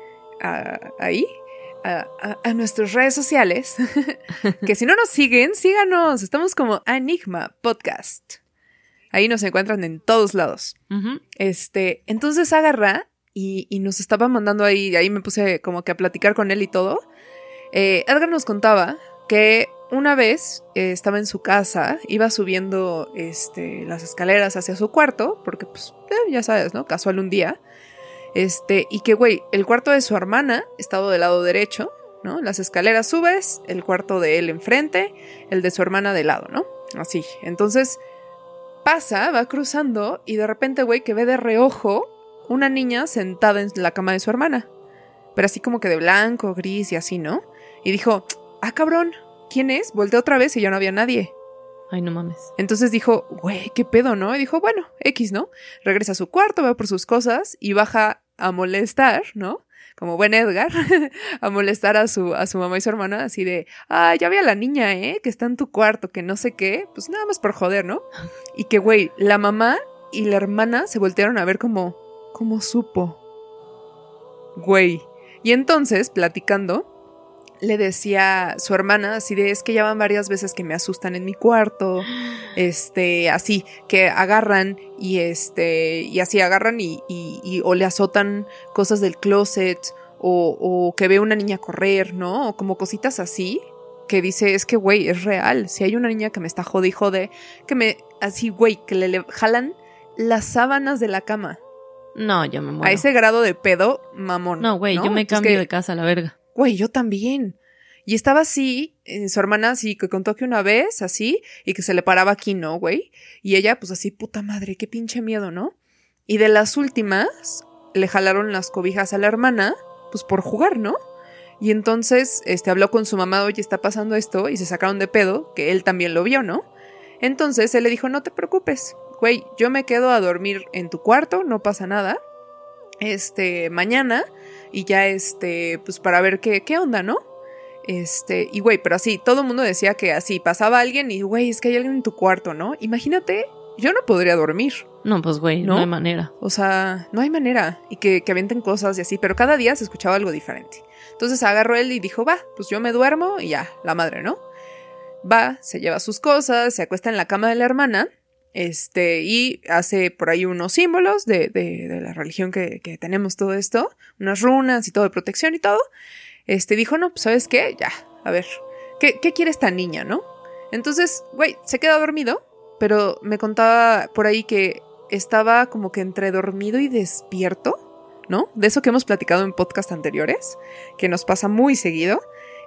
ahí. A nuestras redes sociales, que si no nos siguen, síganos, estamos como Enigma Podcast, ahí nos encuentran en todos lados. Entonces agarra y nos estaba mandando ahí me puse como que a platicar con él y todo. Edgar nos contaba que una vez estaba en su casa, iba subiendo las escaleras hacia su cuarto, porque pues ya sabes, ¿no? Casual un día. Y que, güey, el cuarto de su hermana estaba del lado derecho, ¿no? Las escaleras subes, el cuarto de él enfrente, el de su hermana de lado, ¿no? Así. Entonces, va cruzando y de repente, güey, que ve de reojo una niña sentada en la cama de su hermana. Pero así como que de blanco, gris y así, ¿no? Y dijo, cabrón, ¿quién es? Volteó otra vez y ya no había nadie. Ay, no mames. Entonces dijo, güey, ¿qué pedo, no? Y dijo, bueno, X, ¿no? Regresa a su cuarto, va por sus cosas y baja a molestar, ¿no? Como buen Edgar, a molestar a su mamá y su hermana, así de, ya vi a la niña, que está en tu cuarto, que no sé qué, pues nada más por joder, ¿no? Y que, güey, la mamá y la hermana se voltearon a ver como supo. Güey. Y entonces, platicando, le decía su hermana así de, es que ya van varias veces que me asustan en mi cuarto, así, que agarran y así agarran y o le azotan cosas del closet o que ve una niña correr, ¿no? O como cositas así, que dice, es que, güey, es real, si hay una niña que me está jode y jode, que me, así, güey, que le jalan las sábanas de la cama. No, yo me muero. A ese grado de pedo, mamón. No, güey, yo me cambio de casa a la verga. Güey, yo también. Y estaba así, su hermana así, que contó que una vez, así, y que se le paraba aquí, ¿no, güey? Y ella, pues así, puta madre, qué pinche miedo, ¿no? Y de las últimas, le jalaron las cobijas a la hermana, pues por jugar, ¿no? Y entonces, habló con su mamá, oye, está pasando esto, y se sacaron de pedo, que él también lo vio, ¿no? Entonces, él le dijo, no te preocupes, güey, yo me quedo a dormir en tu cuarto, no pasa nada, mañana, y ya, pues para ver qué onda, ¿no? Y güey, pero así, todo el mundo decía que así, pasaba alguien y güey, es que hay alguien en tu cuarto, ¿no? Imagínate yo no podría dormir. No, pues güey, no hay manera. O sea, no hay manera. Y que avienten cosas y así, pero cada día se escuchaba algo diferente. Entonces agarró él y dijo, va, pues yo me duermo y ya, la madre, ¿no? Va, se lleva sus cosas, se acuesta en la cama de la hermana, y hace por ahí unos símbolos de la religión que tenemos, todo esto, unas runas y todo de protección y todo. Dijo, no, pues ¿sabes qué? Ya, a ver, ¿qué quiere esta niña, no? Entonces, güey, se queda dormido, pero me contaba por ahí que estaba como que entre dormido y despierto, ¿no? De eso que hemos platicado en podcast anteriores, que nos pasa muy seguido,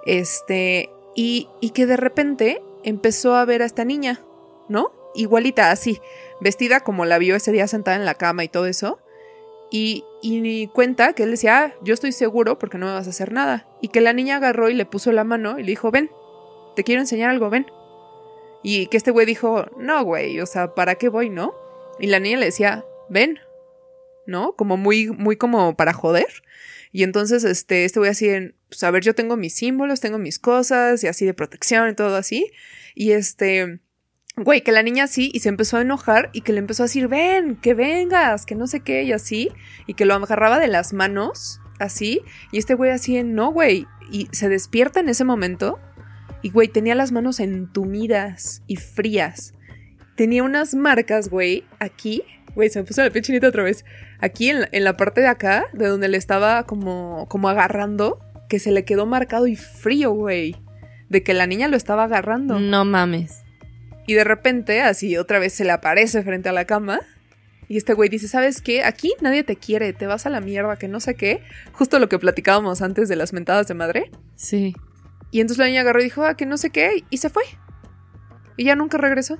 y que de repente empezó a ver a esta niña, ¿no? Igualita, así, vestida como la vio ese día sentada en la cama y todo eso, y cuenta que él decía, yo estoy seguro porque no me vas a hacer nada, y que la niña agarró y le puso la mano y le dijo, ven, te quiero enseñar algo, ven. Y que este güey dijo, no, güey, o sea, ¿para qué voy, no? Y la niña le decía, ven, ¿no? Como muy, muy como para joder. Y entonces este güey así en, pues a ver, yo tengo mis símbolos, tengo mis cosas, y así de protección y todo así. Y güey, que la niña así, y se empezó a enojar, y que le empezó a decir, ven, que vengas, que no sé qué, y así. Y que lo agarraba de las manos, así. Y este güey así en, no, güey. Y se despierta en ese momento. Y, güey, tenía las manos entumidas y frías. Tenía unas marcas, güey, aquí. Güey, se me puso la piel chinita otra vez. Aquí en la parte de acá, de donde le estaba como agarrando, que se le quedó marcado y frío, güey. De que la niña lo estaba agarrando. No mames. Y de repente, así otra vez se le aparece frente a la cama. Y este güey dice, ¿sabes qué? Aquí nadie te quiere, te vas a la mierda, que no sé qué. Justo lo que platicábamos antes de las mentadas de madre. Sí. Y entonces la niña agarró y dijo, que no sé qué, y se fue. Y ya nunca regresó.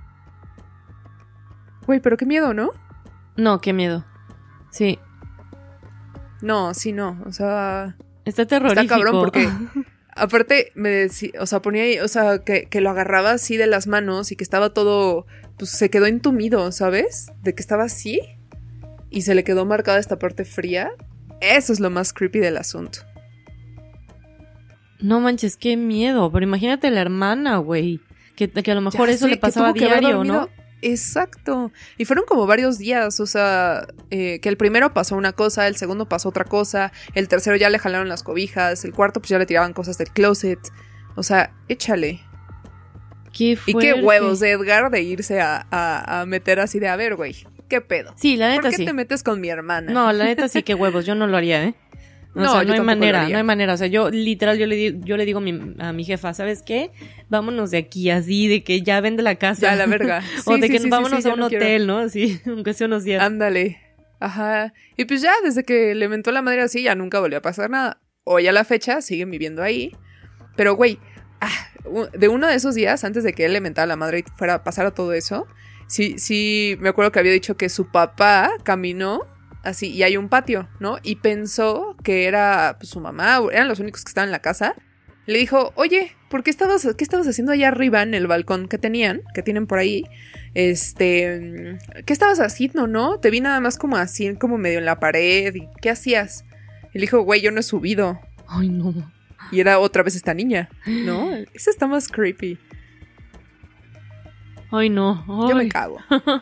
Güey, pero qué miedo, ¿no? No, qué miedo. Sí. No, sí, no, o sea... Está terrorífico. Está cabrón porque... Aparte, me decía, o sea, ponía ahí, o sea, que lo agarraba así de las manos y que estaba todo... Pues se quedó entumido, ¿sabes? De que estaba así y se le quedó marcada esta parte fría. Eso es lo más creepy del asunto. No manches, qué miedo. Pero imagínate la hermana, güey. Que a lo mejor ya eso sé, le pasaba a diario, ¿no? Exacto. Y fueron como varios días, o sea, que el primero pasó una cosa, el segundo pasó otra cosa, el tercero ya le jalaron las cobijas, el cuarto pues ya le tiraban cosas del closet. O sea, échale. Qué fuerte. Y qué huevos de Edgar de irse a meter así de, a ver, güey, ¿qué pedo? Sí, la neta sí. ¿Por qué te metes con mi hermana? No, la neta sí, qué huevos, yo no lo haría, ¿eh? No hay manera. O sea, yo literal, yo le digo a mi jefa, ¿sabes qué? Vámonos de aquí, así, de que ya vende la casa. Ya, la verga. Sí, o de que vámonos sí, a un hotel, ¿no? Así, aunque sea unos días. Ándale. Ajá. Y pues ya, desde que le mentó la madre así, ya nunca volvió a pasar nada. Hoy a la fecha, siguen viviendo ahí. Pero, güey, de uno de esos días, antes de que él le mentara a la madre y fuera a pasar a todo eso, sí, me acuerdo que había dicho que su papá caminó así, y hay un patio, ¿no? Y pensó que era pues, su mamá, eran los únicos que estaban en la casa. Le dijo, oye, qué estabas haciendo allá arriba en el balcón que tienen por ahí? ¿Qué estabas haciendo, no? Te vi nada más como así, como medio en la pared, ¿y qué hacías? Y le dijo, güey, yo no he subido. Ay, no. Y era otra vez esta niña, ¿no? Esa está más creepy. Ay, no. Ay. Yo me cago.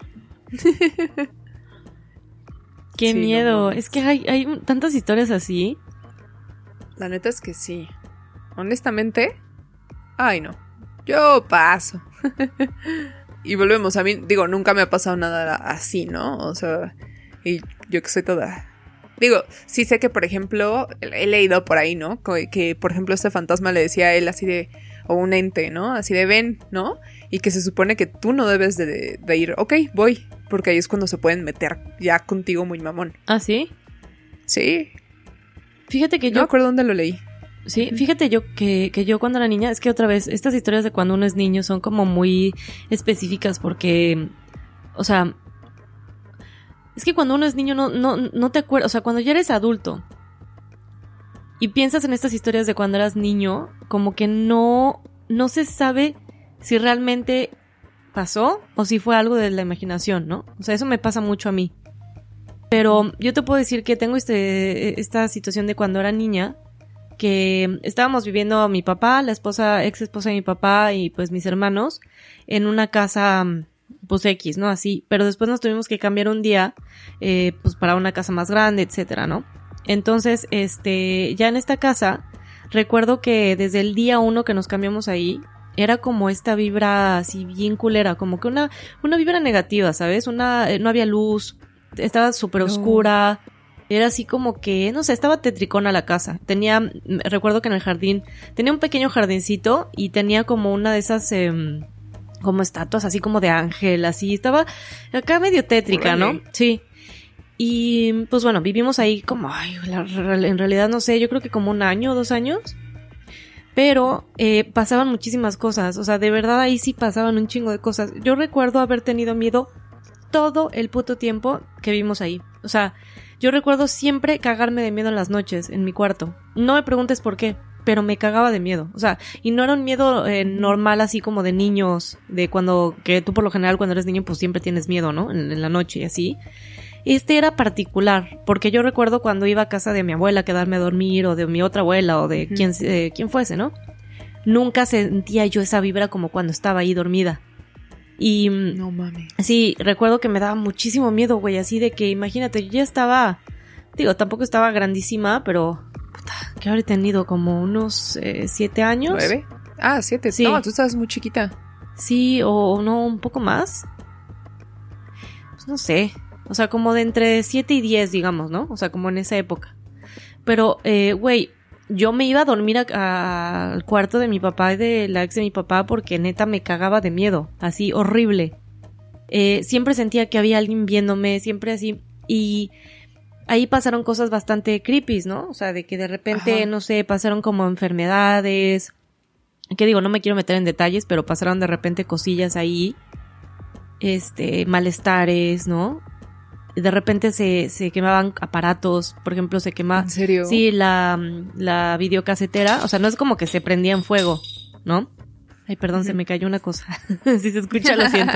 Qué sí, miedo. No, es que hay tantas historias así. La neta es que sí. Honestamente, ay no. Yo paso. Y volvemos, a mí, digo, nunca me ha pasado nada así, ¿no? O sea, y yo que soy toda... Digo, sí sé que, por ejemplo, he leído por ahí, ¿no? Que, por ejemplo, este fantasma le decía a él así de... O un ente, ¿no? Así de ven, ¿no? Y que se supone que tú no debes de ir. Ok, voy. Porque ahí es cuando se pueden meter ya contigo muy mamón. ¿Ah, sí? Sí. Fíjate que yo... No me acuerdo dónde lo leí. Sí, fíjate que yo cuando era niña... Es que otra vez, estas historias de cuando uno es niño son como muy específicas porque... O sea... Es que cuando uno es niño no te acuerdas... O sea, cuando ya eres adulto... Y piensas en estas historias de cuando eras niño... Como que no se sabe si realmente pasó... O si fue algo de la imaginación, ¿no? O sea, eso me pasa mucho a mí. Pero yo te puedo decir que tengo esta situación de cuando era niña... Que estábamos viviendo mi papá, la ex esposa de mi papá y pues mis hermanos... En una casa... pues X, ¿no? Así, pero después nos tuvimos que cambiar un día, pues para una casa más grande, etcétera, ¿no? Entonces, ya en esta casa, recuerdo que desde el día 1 que nos cambiamos ahí, era como esta vibra así bien culera, como que una vibra negativa, ¿sabes? No había luz, estaba súper oscura, era así como que, no sé, estaba tetricona la casa. Recuerdo que en el jardín, tenía un pequeño jardincito y tenía como una de esas, como estatuas así como de ángel, así, estaba acá medio tétrica, ¿no? Sí. Y pues bueno, vivimos ahí como, en realidad no sé, yo creo que como 1 año, 2 años. Pero pasaban muchísimas cosas, o sea, de verdad ahí sí pasaban un chingo de cosas. Yo recuerdo haber tenido miedo todo el puto tiempo que vivimos ahí. O sea, yo recuerdo siempre cagarme de miedo en las noches, en mi cuarto. No me preguntes por qué, pero me cagaba de miedo. O sea, y no era un miedo normal así como de niños, que tú por lo general cuando eres niño pues siempre tienes miedo, ¿no? En la noche y así. Era particular, porque yo recuerdo cuando iba a casa de mi abuela a quedarme a dormir, o de mi otra abuela, o de quien fuese, ¿no? Nunca sentía yo esa vibra como cuando estaba ahí dormida. Y no mames. Sí, recuerdo que me daba muchísimo miedo, güey, así de que, imagínate, yo ya estaba, tampoco estaba grandísima, pero, puta, que habré tenido como unos 7 años. 9. 7. Sí. No, tú estabas muy chiquita. Sí, o no, un poco más. Pues no sé. O sea, como de entre 7 y 10, digamos, ¿no? O sea, como en esa época. Pero, güey, yo me iba a dormir al cuarto de mi papá y de la ex de mi papá porque neta me cagaba de miedo. Así, horrible. Siempre sentía que había alguien viéndome, siempre así. Y ahí pasaron cosas bastante creepy, ¿no? O sea, de que de repente, no sé, pasaron como enfermedades. Que digo, no me quiero meter en detalles, pero pasaron de repente cosillas ahí. Malestares, ¿no? De repente se quemaban aparatos, por ejemplo, se quemaba... ¿En serio? Sí, la videocasetera, o sea, no es como que se prendía en fuego, ¿no? Ay, perdón, se me cayó una cosa. Si se escucha, lo siento.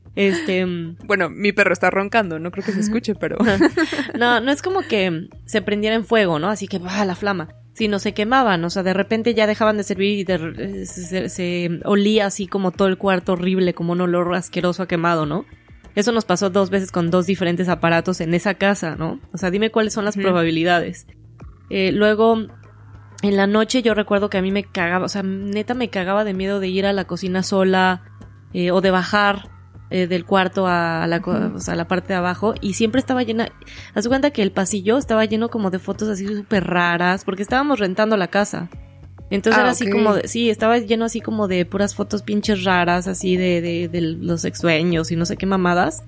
Bueno, mi perro está roncando, no creo que se escuche, pero... No es como que se prendiera en fuego, ¿no? Así que, la flama. Sino se quemaban, o sea, de repente ya dejaban de servir y se olía así como todo el cuarto horrible, como un olor asqueroso a quemado, ¿no? Eso nos pasó 2 veces con 2 diferentes aparatos en esa casa, ¿no? O sea, dime cuáles son las probabilidades. Luego, en la noche yo recuerdo que a mí me cagaba, o sea, neta me cagaba de miedo de ir a la cocina sola o de bajar del cuarto a la parte de abajo y siempre estaba llena. Haz de cuenta que el pasillo estaba lleno como de fotos así súper raras porque estábamos rentando la casa. Entonces era así como estaba lleno así como de puras fotos pinches raras, así de los exsueños y no sé qué mamadas.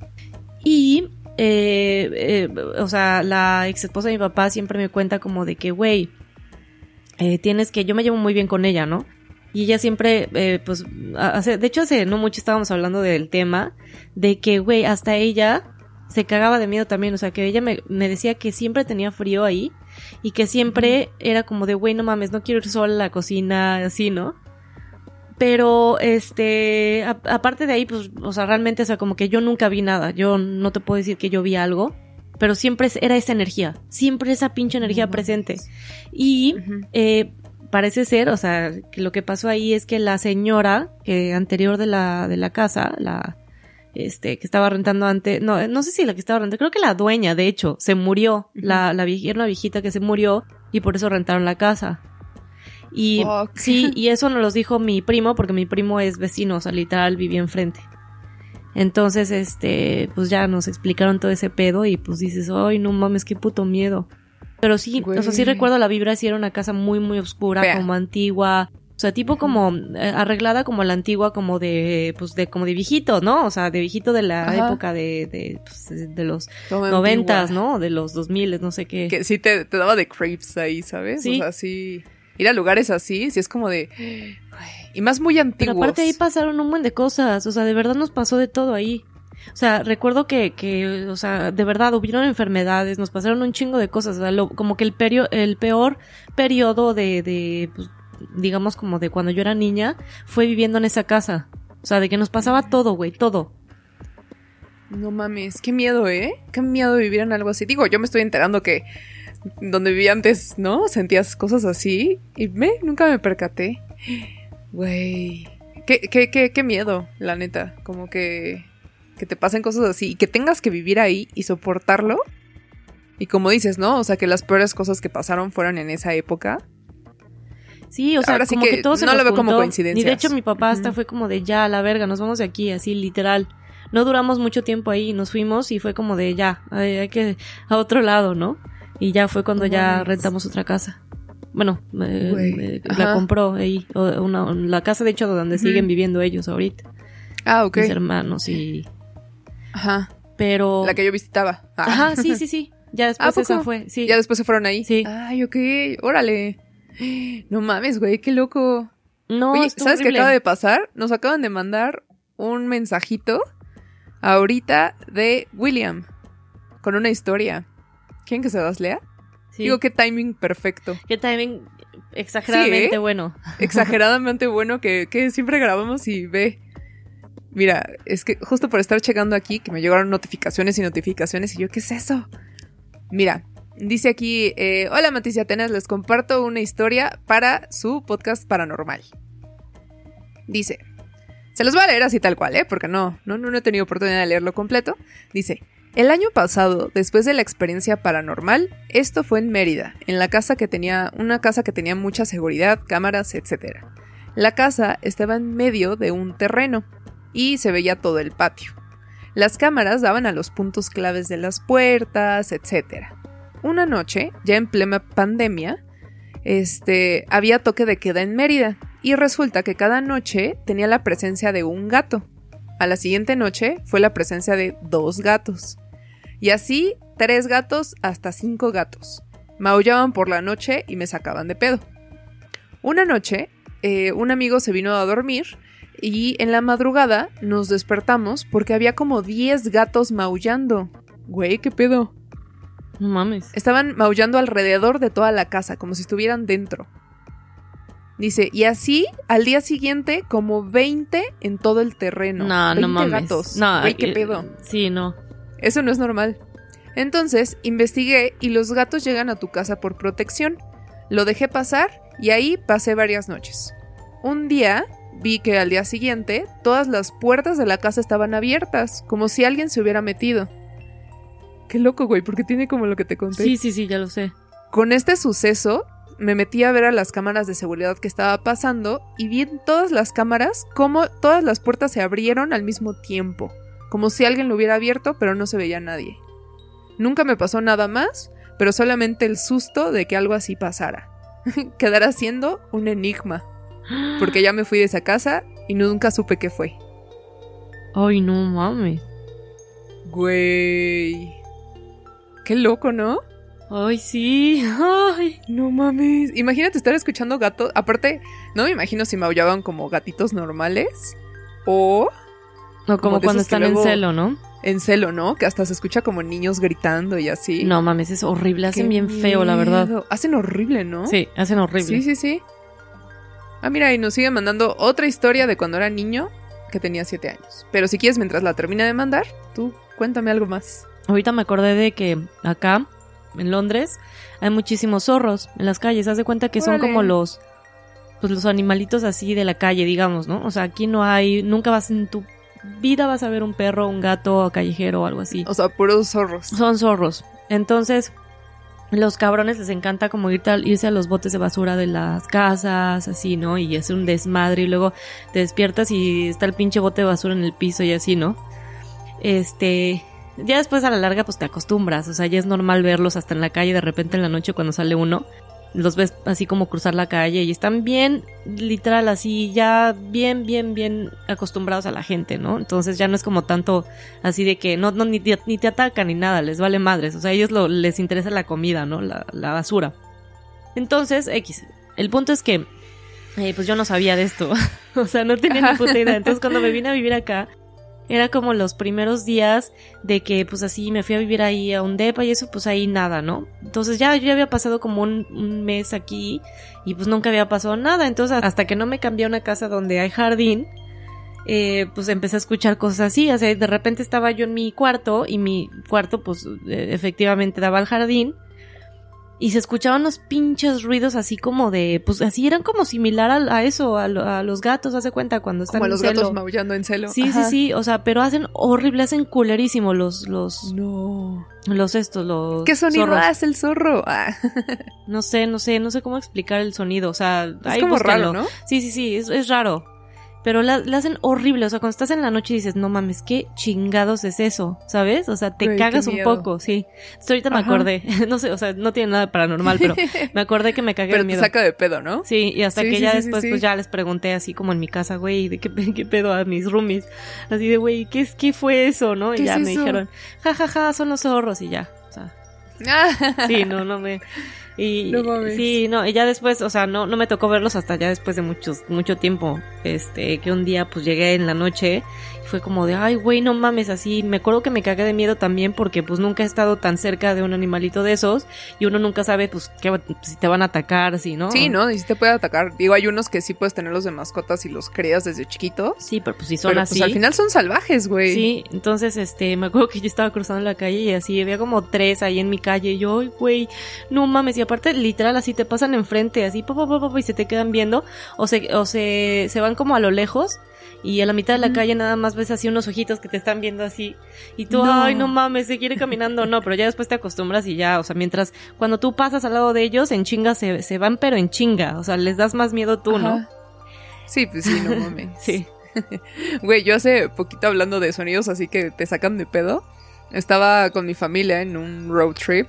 Y, o sea, la ex esposa de mi papá siempre me cuenta como de que, güey, yo me llevo muy bien con ella, ¿no? Y ella siempre, pues, de hecho hace no mucho estábamos hablando del tema de que, güey, hasta ella se cagaba de miedo también, o sea, que ella me decía que siempre tenía frío ahí y que siempre era como de, güey, no mames, no quiero ir sola a la cocina, así, ¿no? Pero, aparte de ahí, pues, o sea, realmente, o sea, como que yo nunca vi nada, yo no te puedo decir que yo vi algo, pero siempre era esa energía, siempre esa pinche energía presente. Y, parece ser, o sea, que lo que pasó ahí es que la señora anterior de la casa, que estaba rentando antes, no sé si la que estaba rentando, creo que la dueña, de hecho, se murió, era una viejita que se murió y por eso rentaron la casa. Y sí, y eso nos lo dijo mi primo, porque mi primo es vecino, o sea, literal vivía enfrente. Entonces, pues ya nos explicaron todo ese pedo y pues dices, ay, no mames, qué puto miedo. Pero sí, güey, o sea, sí recuerdo la vibra, sí era una casa muy, muy oscura, como antigua. O sea, tipo como arreglada como la antigua, como de viejito, ¿no? O sea, de viejito de la época de los 90s, ¿no? De los 2000, no sé qué. Que sí te daba de creeps ahí, ¿sabes? Sí. O sea, sí. Ir a lugares así, sí es como de... Y más muy antiguos. Pero aparte ahí pasaron un buen de cosas, o sea, de verdad nos pasó de todo ahí. O sea, recuerdo que o sea, de verdad hubieron enfermedades, nos pasaron un chingo de cosas, o sea, como que el peor periodo de pues, digamos como de cuando yo era niña, fue viviendo en esa casa. O sea, de que nos pasaba todo, güey, todo. No mames, qué miedo, ¿eh? Qué miedo vivir en algo así. Digo, yo me estoy enterando que donde vivía antes, ¿no? Sentías cosas así y nunca me percaté. Güey, Qué miedo, la neta. Como que te pasen cosas así y que tengas que vivir ahí y soportarlo. Y como dices, ¿no? O sea, que las peores cosas que pasaron fueron en esa época. Sí, o sea, ahora como sí que todo se no nos lo veo juntó. como coincidencia. Y de hecho mi papá hasta fue como de ya, a la verga, nos vamos de aquí, así literal. No duramos mucho tiempo ahí, nos fuimos y fue como de ya, hay que a otro lado, ¿no? Y ya fue cuando ya rentamos otra casa. Bueno, la compró ahí, la casa de hecho donde siguen viviendo ellos ahorita. Ah, ok. Mis hermanos y... Ajá. Pero... La que yo visitaba. Ajá, sí. Ya después esa fue, sí. Ya después se fueron ahí. Sí. Ay, ok, órale. No mames, güey, qué loco. No, oye, ¿sabes qué acaba de pasar? Nos acaban de mandar un mensajito ahorita de William con una historia. ¿Quieren que se las lea? Sí. Digo, qué timing perfecto. Qué timing exageradamente bueno. Exageradamente bueno que siempre grabamos y ve. Mira, es que justo por estar checando aquí que me llegaron notificaciones y yo, ¿qué es eso? Mira, dice aquí, hola Matis y Atenas, les comparto una historia para su podcast paranormal. Dice, se los voy a leer así tal cual, porque no he tenido oportunidad de leerlo completo. Dice, el año pasado, después de la experiencia paranormal, esto fue en Mérida, en una casa que tenía mucha seguridad, cámaras, etc. La casa estaba en medio de un terreno y se veía todo el patio. Las cámaras daban a los puntos claves de las puertas, etc. Una noche, ya en plena pandemia, había toque de queda en Mérida y resulta que cada noche tenía la presencia de un gato. A la siguiente noche fue la presencia de 2 gatos. Y así 3 gatos hasta 5 gatos. Maullaban por la noche y me sacaban de pedo. Una noche, un amigo se vino a dormir y en la madrugada nos despertamos porque había como 10 gatos maullando. Güey, ¿qué pedo? No mames. Estaban maullando alrededor de toda la casa, como si estuvieran dentro. Dice, y así, al día siguiente, como 20 en todo el terreno. No, 20 no mames. gatos. No, güey, ¿qué pedo? Sí, no. Eso no es normal. Entonces, investigué y los gatos llegan a tu casa por protección. Lo dejé pasar y ahí pasé varias noches. Un día vi que al día siguiente todas las puertas de la casa estaban abiertas, como si alguien se hubiera metido. Qué loco, güey, porque tiene como lo que te conté. Sí, ya lo sé. Con este suceso, me metí a ver a las cámaras de seguridad que estaba pasando y vi en todas las cámaras cómo todas las puertas se abrieron al mismo tiempo, como si alguien lo hubiera abierto, pero no se veía nadie. Nunca me pasó nada más, pero solamente el susto de que algo así pasara. Quedará siendo un enigma, porque ya me fui de esa casa y nunca supe qué fue. Ay, no mames. Güey. Qué loco, ¿no? Ay, sí. Ay, no mames. Imagínate estar escuchando gatos. Aparte, no me imagino si maullaban como gatitos normales. O como cuando están en celo, ¿no? En celo, ¿no? Que hasta se escucha como niños gritando y así. No mames, es horrible. Hacen bien feo, la verdad. Hacen horrible, ¿no? Sí, hacen horrible. Sí. Ah, mira, y nos sigue mandando otra historia de cuando era niño, que tenía 7 años. Pero si quieres, mientras la termina de mandar, tú cuéntame algo más. Ahorita me acordé de que acá, en Londres, hay muchísimos zorros en las calles. Haz de cuenta que son como los animalitos así de la calle, digamos, ¿no? O sea, aquí no hay, nunca vas en tu vida vas a ver un perro, un gato callejero o algo así. O sea, puros zorros. Son zorros. Entonces, los cabrones les encanta como irse a los botes de basura de las casas, así, ¿no? Y es un desmadre y luego te despiertas y está el pinche bote de basura en el piso y así, ¿no? Ya después a la larga pues te acostumbras, o sea, ya es normal verlos hasta en la calle de repente en la noche cuando sale uno. Los ves así como cruzar la calle y están bien, literal, así ya bien acostumbrados a la gente, ¿no? Entonces ya no es como tanto así de que ni te atacan ni nada, les vale madres. O sea, a ellos les interesa la comida, ¿no? La basura. Entonces, el punto es que pues yo no sabía de esto. O sea, no tenía ni puta idea. Entonces cuando me vine a vivir acá, era como los primeros días de que pues así me fui a vivir ahí a un depa y eso, pues ahí nada, ¿no? Entonces yo ya había pasado como un mes aquí y pues nunca había pasado nada. Entonces hasta que no me cambié a una casa donde hay jardín, pues empecé a escuchar cosas así. O sea, de repente estaba yo en mi cuarto y mi cuarto pues efectivamente daba al jardín Y se escuchaban unos pinches ruidos así como de, pues así eran como similar a eso, a los gatos, hace cuenta, cuando están como en los celo. gatos maullando en celo. Sí, Ajá. sí, o sea, pero hacen horrible, hacen culerísimo los No. ¿Qué sonido zorros. hace el zorro? Ah. No sé cómo explicar el sonido, o sea, Es ahí como búsquenlo. raro, ¿no? Sí, es raro. Pero la hacen horrible, o sea, cuando estás en la noche y dices, no mames, ¿qué chingados es eso? ¿Sabes? O sea, te Güey, cagas qué un miedo. poco, sí. Entonces, ahorita me Ajá. acordé, no sé, o sea, no tiene nada paranormal, pero me acordé que me cagué Pero de te miedo. saca de pedo, ¿no? Sí, y hasta Sí, que sí, ya sí, después, sí, pues sí. ya les pregunté así como en mi casa, güey, de qué pedo a mis roomies. Así de, güey, ¿qué fue eso, no? Y ¿Qué ya es me eso? dijeron, ja, son los zorros y ya, o sea. Sí, no me... Y No mames. sí, no, y ya después, o sea, no me tocó verlos hasta ya después de mucho tiempo. Que un día pues llegué en la noche y fue como de, ay, güey, no mames, así. Me acuerdo que me cagué de miedo también porque pues nunca he estado tan cerca de un animalito de esos y uno nunca sabe pues si te van a atacar, así, ¿no? Sí, ¿no? Y sí te puede atacar. Digo, hay unos que sí puedes tenerlos de mascotas y los crías desde chiquitos. Sí, pero pues si son Pero así. pues al final son salvajes, güey. Sí, entonces, me acuerdo que yo estaba cruzando la calle y así, había como 3 ahí en mi calle y yo, ay, güey, no mames, y aparte, literal, así te pasan enfrente, así, y se te quedan viendo, o se van como a lo lejos, y a la mitad de la calle nada más ves así unos ojitos que te están viendo así, y tú, No. ay, no mames, se quiere caminando, no, pero ya después te acostumbras y ya, o sea, cuando tú pasas al lado de ellos, en chinga se van, pero en chinga, o sea, les das más miedo tú, ¿no? Ajá. Sí, pues sí, no mames. Sí. Güey, yo hace poquito hablando de sonidos así que te sacan de pedo. Estaba con mi familia en un road trip,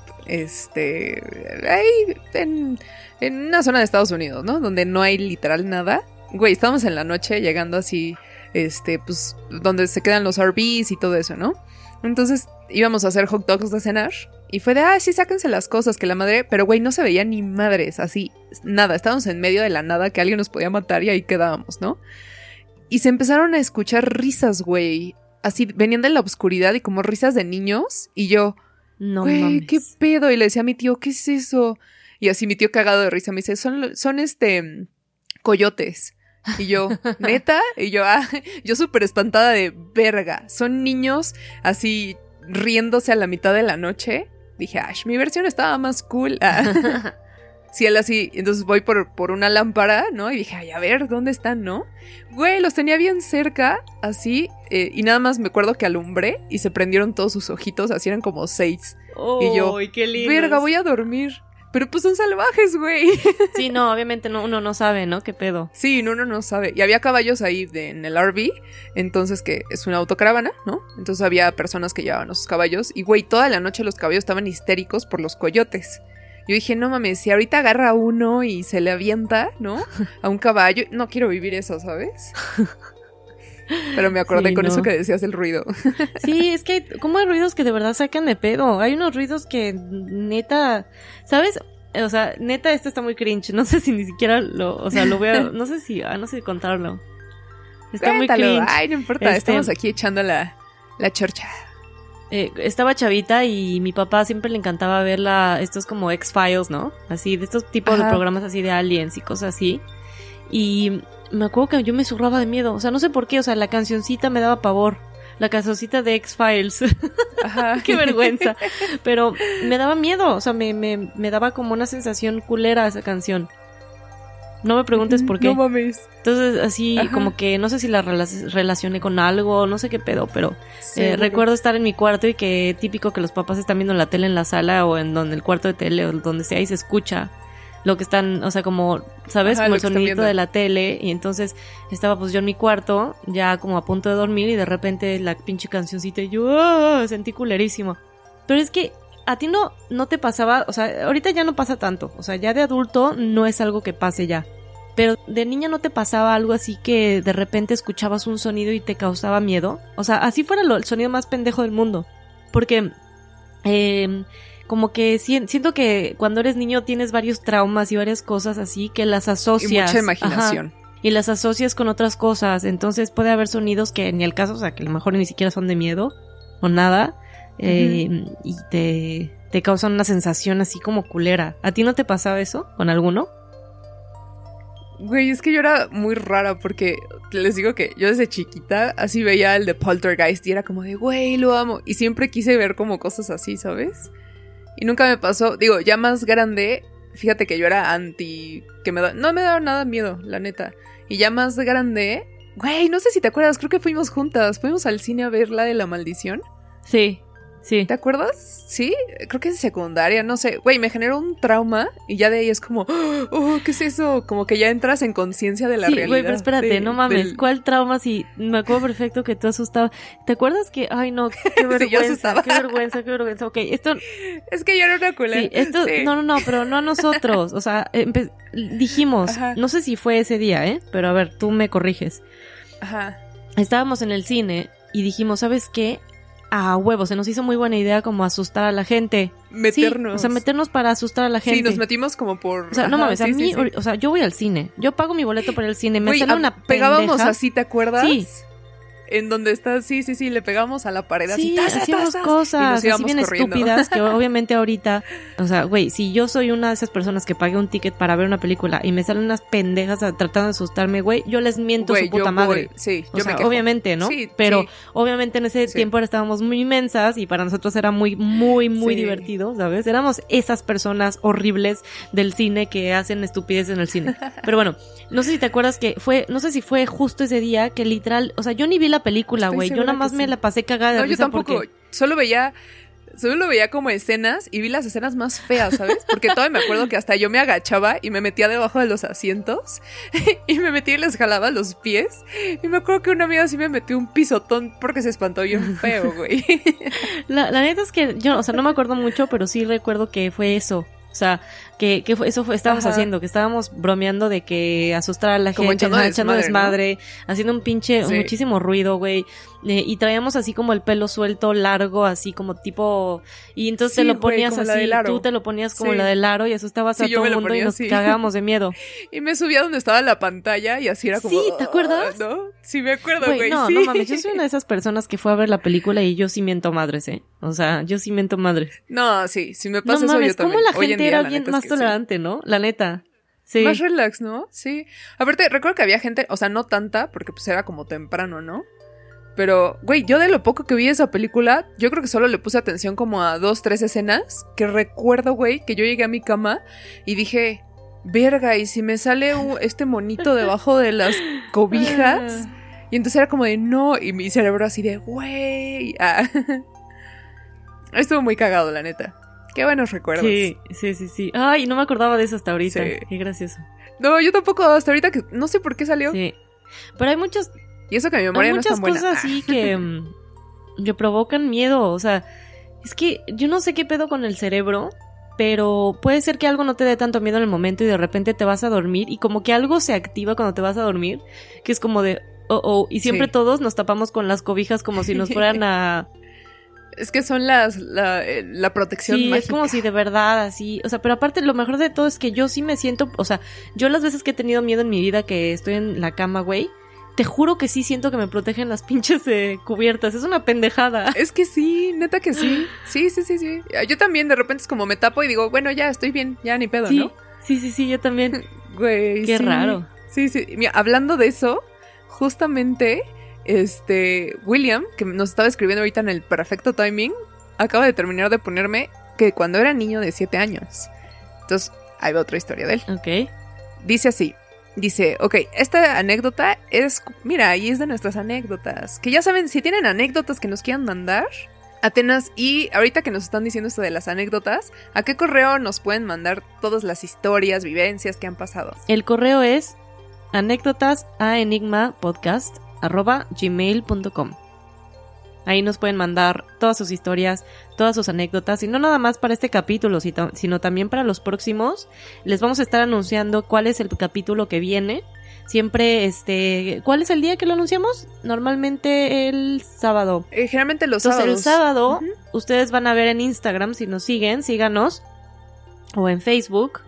ahí en una zona de Estados Unidos, ¿no? Donde no hay literal nada. Güey, estábamos en la noche llegando así, pues, donde se quedan los RVs y todo eso, ¿no? Entonces íbamos a hacer hot dogs de cenar y fue de, sí, sáquense las cosas, que la madre, pero güey, no se veía ni madres, así, nada, estábamos en medio de la nada que alguien nos podía matar y ahí quedábamos, ¿no? Y se empezaron a escuchar risas, güey. Así, venían de la oscuridad y como risas de niños. Y yo, No güey, mames. ¿qué pedo? Y le decía a mi tío, ¿qué es eso? Y así mi tío cagado de risa me dice, son coyotes. Y yo, ¿neta? Y yo, yo súper espantada de verga. Son niños así riéndose a la mitad de la noche. Dije, mi versión estaba más cool. Sí, él así, entonces voy por una lámpara, ¿no? Y dije, a ver, ¿dónde están, no? Güey, los tenía bien cerca, así, y nada más me acuerdo que alumbré y se prendieron todos sus ojitos, así eran como 6. Oh, y yo, qué lindo. verga, voy a dormir. Pero pues son salvajes, güey. Sí, no, obviamente uno no sabe, ¿no? ¿Qué pedo? Sí, uno no sabe. Y había caballos ahí en el RV, entonces que es una autocaravana, ¿no? Entonces había personas que llevaban a sus caballos y, güey, toda la noche los caballos estaban histéricos por los coyotes. Yo dije, no mames, si ahorita agarra a uno y se le avienta, ¿no? A un caballo, no quiero vivir eso, ¿sabes? Pero me acordé Sí, con no. eso que decías del ruido. Sí, es que como hay ruidos que de verdad sacan de pedo. Hay unos ruidos que neta, ¿sabes? O sea, neta, esto está muy cringe. No sé si ni siquiera lo voy a, no sé si contarlo. Está Cuéntalo. muy cringe. Ay, no importa, estamos aquí echando la chorcha. Estaba chavita y mi papá siempre le encantaba ver estos como X-Files, ¿no? Así, de estos tipos de programas así de aliens y cosas así. Y me acuerdo que yo me zurraba de miedo. O sea, no sé por qué, o sea, la cancioncita me daba pavor. La cancioncita de X-Files. Ajá. Qué vergüenza. Pero me daba miedo, o sea, me daba como una sensación culera esa canción. No me preguntes por qué. No mames. Entonces, así, Ajá. como que no sé si la relacioné con algo, no sé qué pedo, pero Seguro. recuerdo estar en mi cuarto y que típico que los papás están viendo la tele en la sala o en donde el cuarto de tele o donde sea y se escucha lo que están, o sea, como, ¿sabes? Ajá, como lo el que están sonidito viendo. de la tele y entonces estaba pues yo en mi cuarto ya como a punto de dormir y de repente la pinche cancioncita y yo sentí culerísimo. Pero es que a ti no te pasaba, o sea, ahorita ya no pasa tanto, o sea, ya de adulto no es algo que pase ya. Pero de niña no te pasaba algo así que de repente escuchabas un sonido y te causaba miedo. O sea, así fuera el sonido más pendejo del mundo. Porque como que siento que cuando eres niño tienes varios traumas y varias cosas así que las asocias. Y mucha imaginación. Ajá, y las asocias con otras cosas. Entonces puede haber sonidos que ni al caso, o sea, que a lo mejor ni siquiera son de miedo o nada. Y te causan una sensación así como culera. ¿A ti no te pasaba eso con alguno? Güey, es que yo era muy rara porque les digo que yo desde chiquita así veía el de Poltergeist y era como de, güey, lo amo. Y siempre quise ver como cosas así, ¿sabes? Y nunca me pasó, digo, ya más grande, fíjate que yo era no me daba nada miedo, la neta. Y ya más grande, güey, no sé si te acuerdas, creo que fuimos juntas, fuimos al cine a ver la de La Maldición. Sí. ¿Te acuerdas? Sí, creo que en secundaria, no sé. Güey, me generó un trauma y ya de ahí es como, ¿qué es eso? Como que ya entras en conciencia de la realidad. Sí, güey, pero espérate, no mames, ¿cuál trauma? Si me acuerdo perfecto que tú asustabas. ¿Te acuerdas que, ay no, qué vergüenza, sí, qué vergüenza? Ok, esto... Es que yo era una culera. Sí, esto, sí. No, pero no a nosotros. O sea, dijimos, ajá, no sé si fue ese día, pero a ver, tú me corriges. Ajá. Estábamos en el cine y dijimos, ¿sabes qué? A huevo, se nos hizo muy buena idea como asustar a la gente. Meternos. Sí, o sea, meternos para asustar a la gente. Sí, nos metimos como por... O sea, no mames, a mí, o sea, yo voy al cine. Yo pago mi boleto para ir al cine. Me sale una pendeja. Pegábamos así, ¿te acuerdas? Sí. En donde estás, sí, le pegamos a la pared así. Sí, hacíamos cosas así bien corriendo. Estúpidas que obviamente ahorita, o sea, güey, si yo soy una de esas personas que pague un ticket para ver una película y me salen unas pendejas tratando de asustarme, güey, yo les miento su puta madre. Sí, o sea, obviamente, ¿no? Sí, pero obviamente en ese tiempo estábamos muy inmensas y para nosotros era muy divertido, ¿sabes? Éramos esas personas horribles del cine que hacen estupidez en el cine. Pero bueno, no sé si te acuerdas que no sé si fue justo ese día que literal, o sea, yo ni vi la película, güey. Yo nada más me la pasé cagada de risa. No, yo tampoco. Porque... Solo veía como escenas y vi las escenas más feas, ¿sabes? Porque todavía me acuerdo que hasta yo me agachaba y me metía debajo de los asientos y me metía y les jalaba los pies. Y me acuerdo que una amiga sí me metió un pisotón porque se espantó bien feo, güey. La neta es que yo, o sea, no me acuerdo mucho, pero sí recuerdo que fue eso. O sea, estábamos haciendo, que estábamos bromeando de que asustar a la como gente, echando desmadre, ¿no? Haciendo muchísimo ruido, güey. Y traíamos así como el pelo suelto, largo, así como tipo... Y entonces te lo ponías así, tú te lo ponías como la del aro y asustabas a todo el mundo y nos cagábamos de miedo. Y me subía donde estaba la pantalla y así era como... Sí, ¿te acuerdas? ¿No? Sí, me acuerdo, güey. No mames, yo soy una de esas personas que fue a ver la película y yo sí miento madres, O sea, yo sí miento madres. No, sí, si me pasa eso yo también. ¿Cómo la gente era bien más tolerante, no? La neta. Sí. Más relax, ¿no? Sí. Aparte, recuerdo que había gente, o sea, no tanta, porque pues era como temprano, ¿no? Pero, güey, yo de lo poco que vi de esa película, yo creo que solo le puse atención como a 2, 3 escenas, que recuerdo, güey, que yo llegué a mi cama y dije, verga, ¿y si me sale este monito debajo de las cobijas? Y entonces era como de, no, y mi cerebro así de, güey. Estuvo muy cagado, la neta. Qué buenos recuerdos. Sí. Ay, no me acordaba de eso hasta ahorita. Sí. Qué gracioso. No, yo tampoco hasta ahorita, que no sé por qué salió. Sí. Pero hay muchos... Y eso que mi memoria no es tan buena. Hay muchas cosas así que provocan miedo. O sea, es que yo no sé qué pedo con el cerebro, pero puede ser que algo no te dé tanto miedo en el momento y de repente te vas a dormir y como que algo se activa cuando te vas a dormir, que es como de... y siempre todos nos tapamos con las cobijas como si nos fueran a... Es que son la protección mágica. Sí, es como si de verdad así, o sea, pero aparte lo mejor de todo es que yo sí me siento, o sea, yo las veces que he tenido miedo en mi vida que estoy en la cama, güey, te juro que sí siento que me protegen las pinches cubiertas, es una pendejada. Es que sí, neta que sí. Sí. Yo también de repente es como me tapo y digo, bueno, ya estoy bien, ya ni pedo, ¿no? Sí, yo también. Güey, qué raro. Sí. Mira, hablando de eso, justamente... William, que nos estaba escribiendo ahorita en el perfecto timing, acaba de terminar de ponerme que cuando era niño de 7 años. Entonces, ahí va otra historia de él. Ok. Dice así. Ok, esta anécdota es... Mira, ahí es de nuestras anécdotas. Que ya saben, si tienen anécdotas que nos quieran mandar, Atenas, y ahorita que nos están diciendo esto de las anécdotas, ¿a qué correo nos pueden mandar todas las historias, vivencias que han pasado? El correo es anécdotasaenigmapodcast@gmail.com. Ahí nos pueden mandar todas sus historias, todas sus anécdotas, y no nada más para este capítulo, sino también para los próximos. Les vamos a estar anunciando cuál es el capítulo que viene. Siempre, ¿cuál es el día que lo anunciamos? Normalmente el sábado. Generalmente los sábados. Entonces el sábado, ustedes van a ver en Instagram, si nos siguen, síganos, o en Facebook.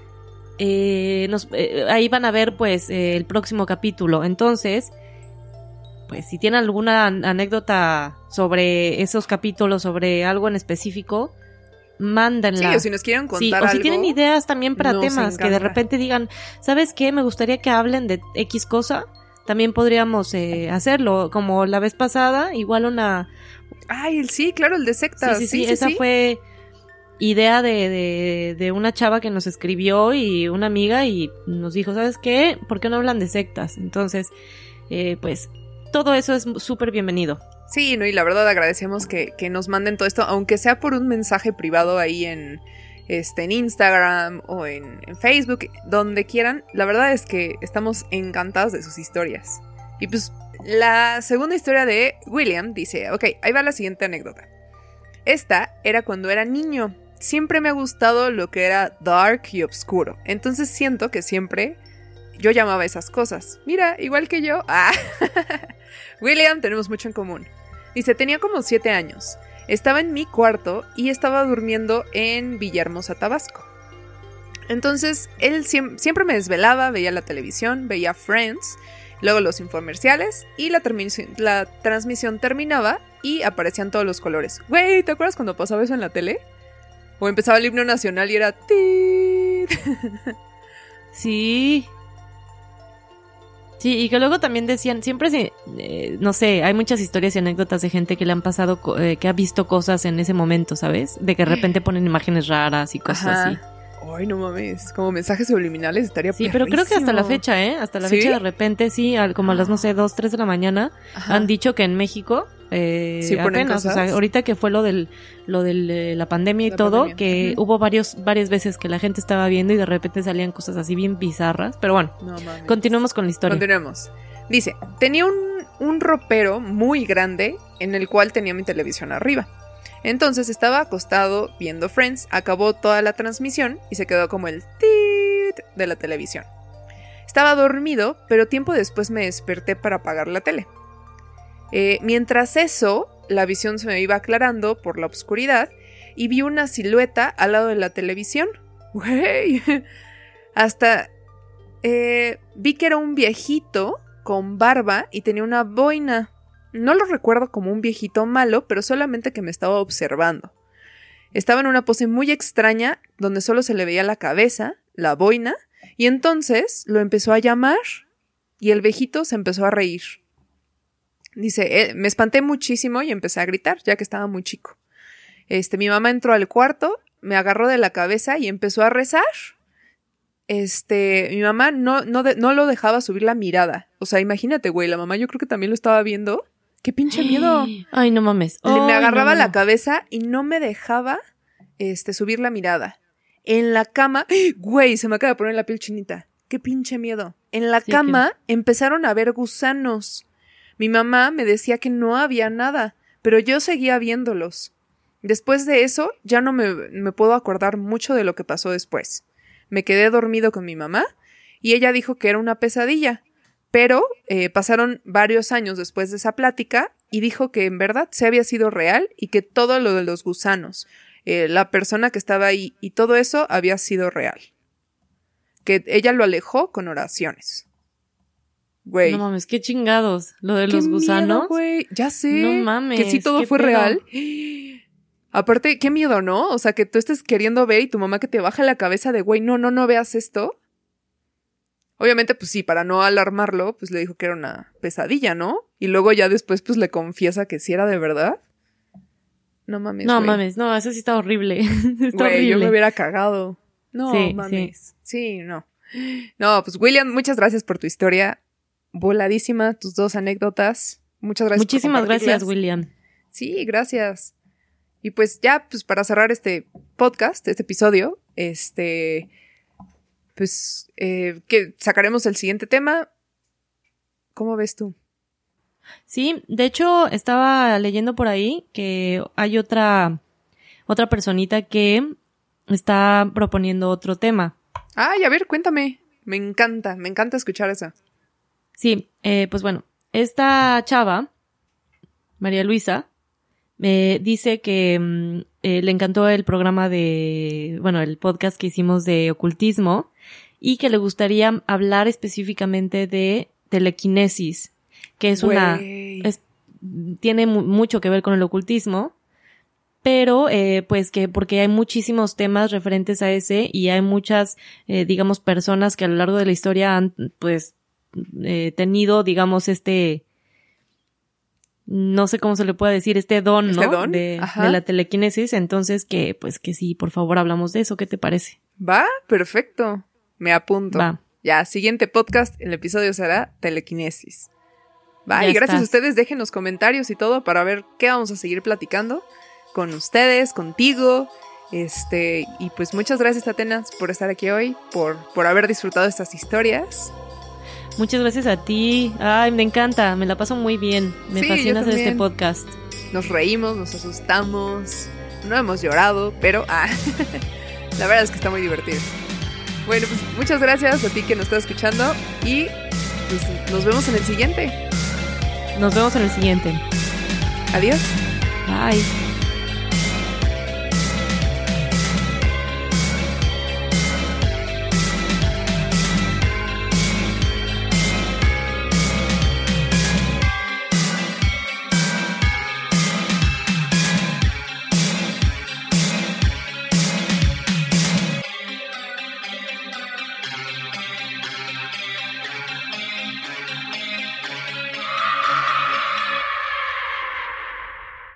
Ahí van a ver pues el próximo capítulo. Entonces, pues si tienen alguna anécdota sobre esos capítulos, sobre algo en específico, mándenla. Sí, o si nos quieren contar o algo, si tienen ideas también para temas que de repente digan, ¿sabes qué? Me gustaría que hablen de X cosa. También podríamos hacerlo, como la vez pasada, igual una... Ay, sí, claro, el de sectas. Sí, esa fue... idea de una chava que nos escribió y una amiga y nos dijo, ¿sabes qué? ¿Por qué no hablan de sectas? Entonces, pues, todo eso es súper bienvenido. Sí, no, y la verdad agradecemos que nos manden todo esto, aunque sea por un mensaje privado ahí en Instagram o en Facebook, donde quieran. La verdad es que estamos encantados de sus historias. Y pues la segunda historia de William dice, ok, ahí va la siguiente anécdota. Esta era cuando era niño. Siempre me ha gustado lo que era dark y oscuro. Entonces siento que siempre yo llamaba esas cosas. Mira, igual que yo. William, tenemos mucho en común. Dice, tenía como 7 años. Estaba en mi cuarto y estaba durmiendo en Villahermosa, Tabasco. Entonces, él siempre me desvelaba, veía la televisión, veía Friends, luego los infomerciales y la transmisión terminaba y aparecían todos los colores. Güey, ¿te acuerdas cuando pasaba eso en la tele? O empezaba el himno nacional y era... ¡Tit! Sí. Sí, y que luego también decían, siempre no sé, hay muchas historias y anécdotas de gente que le han pasado, que ha visto cosas en ese momento, ¿sabes? De que de repente ponen imágenes raras y cosas así. Ay, no mames, como mensajes subliminales estaría Sí, pero creo que hasta la fecha, hasta la fecha de repente, sí, como a las, no sé, 2, 3 de la mañana, han dicho que en México, sí, apenas, o sea, ahorita que fue lo de la pandemia y todo, que hubo varias veces que la gente estaba viendo y de repente salían cosas así bien bizarras, pero bueno, continuemos con la historia. Continuemos. Dice, tenía un ropero muy grande en el cual tenía mi televisión arriba. Entonces estaba acostado viendo Friends, acabó toda la transmisión y se quedó como el tit de la televisión. Estaba dormido, pero tiempo después me desperté para apagar la tele. Mientras eso, la visión se me iba aclarando por la oscuridad y vi una silueta al lado de la televisión. ¡Güey! Hasta vi que era un viejito con barba y tenía una boina. No lo recuerdo como un viejito malo, pero solamente que me estaba observando. Estaba en una pose muy extraña, donde solo se le veía la cabeza, la boina, y entonces lo empezó a llamar, y el viejito se empezó a reír. Dice, me espanté muchísimo y empecé a gritar, ya que estaba muy chico. Mi mamá entró al cuarto, me agarró de la cabeza y empezó a rezar. Mi mamá no lo dejaba subir la mirada. O sea, imagínate, güey, la mamá yo creo que también lo estaba viendo. ¡Qué pinche miedo! Ay, no mames. Me agarraba la cabeza y no me dejaba subir la mirada. En la cama, güey, se me acaba de poner la piel chinita. ¡Qué pinche miedo! En la cama empezaron a ver gusanos. Mi mamá me decía que no había nada, pero yo seguía viéndolos. Después de eso, ya no me puedo acordar mucho de lo que pasó después. Me quedé dormido con mi mamá y ella dijo que era una pesadilla. Pero pasaron varios años después de esa plática y dijo que en verdad se había sido real y que todo lo de los gusanos, la persona que estaba ahí y todo eso había sido real. Que ella lo alejó con oraciones. Güey. No mames, qué chingados. Lo de los gusanos. Güey, ya sé. No mames. Que sí todo fue real. Aparte, qué miedo, ¿no? O sea, que tú estés queriendo ver y tu mamá que te baja la cabeza de, güey, no veas esto. Obviamente, pues sí, para no alarmarlo, pues le dijo que era una pesadilla, ¿no? Y luego ya después, pues le confiesa que sí era de verdad. No mames, no, mames, no, eso sí está horrible. Está horrible. Yo me hubiera cagado. No, sí, mames. Sí, no. No, pues William, muchas gracias por tu historia. Voladísima, tus 2 anécdotas. Muchas gracias. Muchísimas gracias, William. Sí, gracias. Y pues ya, pues para cerrar este podcast, este episodio, pues que sacaremos el siguiente tema. ¿Cómo ves tú? Sí, de hecho estaba leyendo por ahí que hay otra personita que está proponiendo otro tema. Ay, a ver, cuéntame. Me encanta escuchar eso. Sí, pues bueno, esta chava, María Luisa, dice que le encantó el programa el podcast que hicimos de ocultismo y que le gustaría hablar específicamente de telequinesis, que es tiene mucho que ver con el ocultismo, pero pues que porque hay muchísimos temas referentes a ese y hay muchas, digamos, personas que a lo largo de la historia han, pues, tenido, digamos, no sé cómo se le puede decir, este don, ¿no? ¿Don? De la telequinesis. Entonces que sí, por favor, hablamos de eso. ¿Qué te parece? Va, perfecto. Me apunto. Va. Ya, siguiente podcast, el episodio será telequinesis. Va, Ya y gracias estás. a ustedes, déjenos comentarios y todo para ver qué vamos a seguir platicando con ustedes, contigo. Y pues muchas gracias, Atenas, por estar aquí hoy, por haber disfrutado estas historias. Muchas gracias a ti. Ay, me encanta, me la paso muy bien. Me Sí, fascina yo hacer este también. podcast. Nos reímos, nos asustamos, no hemos llorado, pero la verdad es que está muy divertido. Bueno, pues muchas gracias a ti que nos estás escuchando y pues nos vemos en el siguiente. Nos vemos en el siguiente. Adiós. Bye.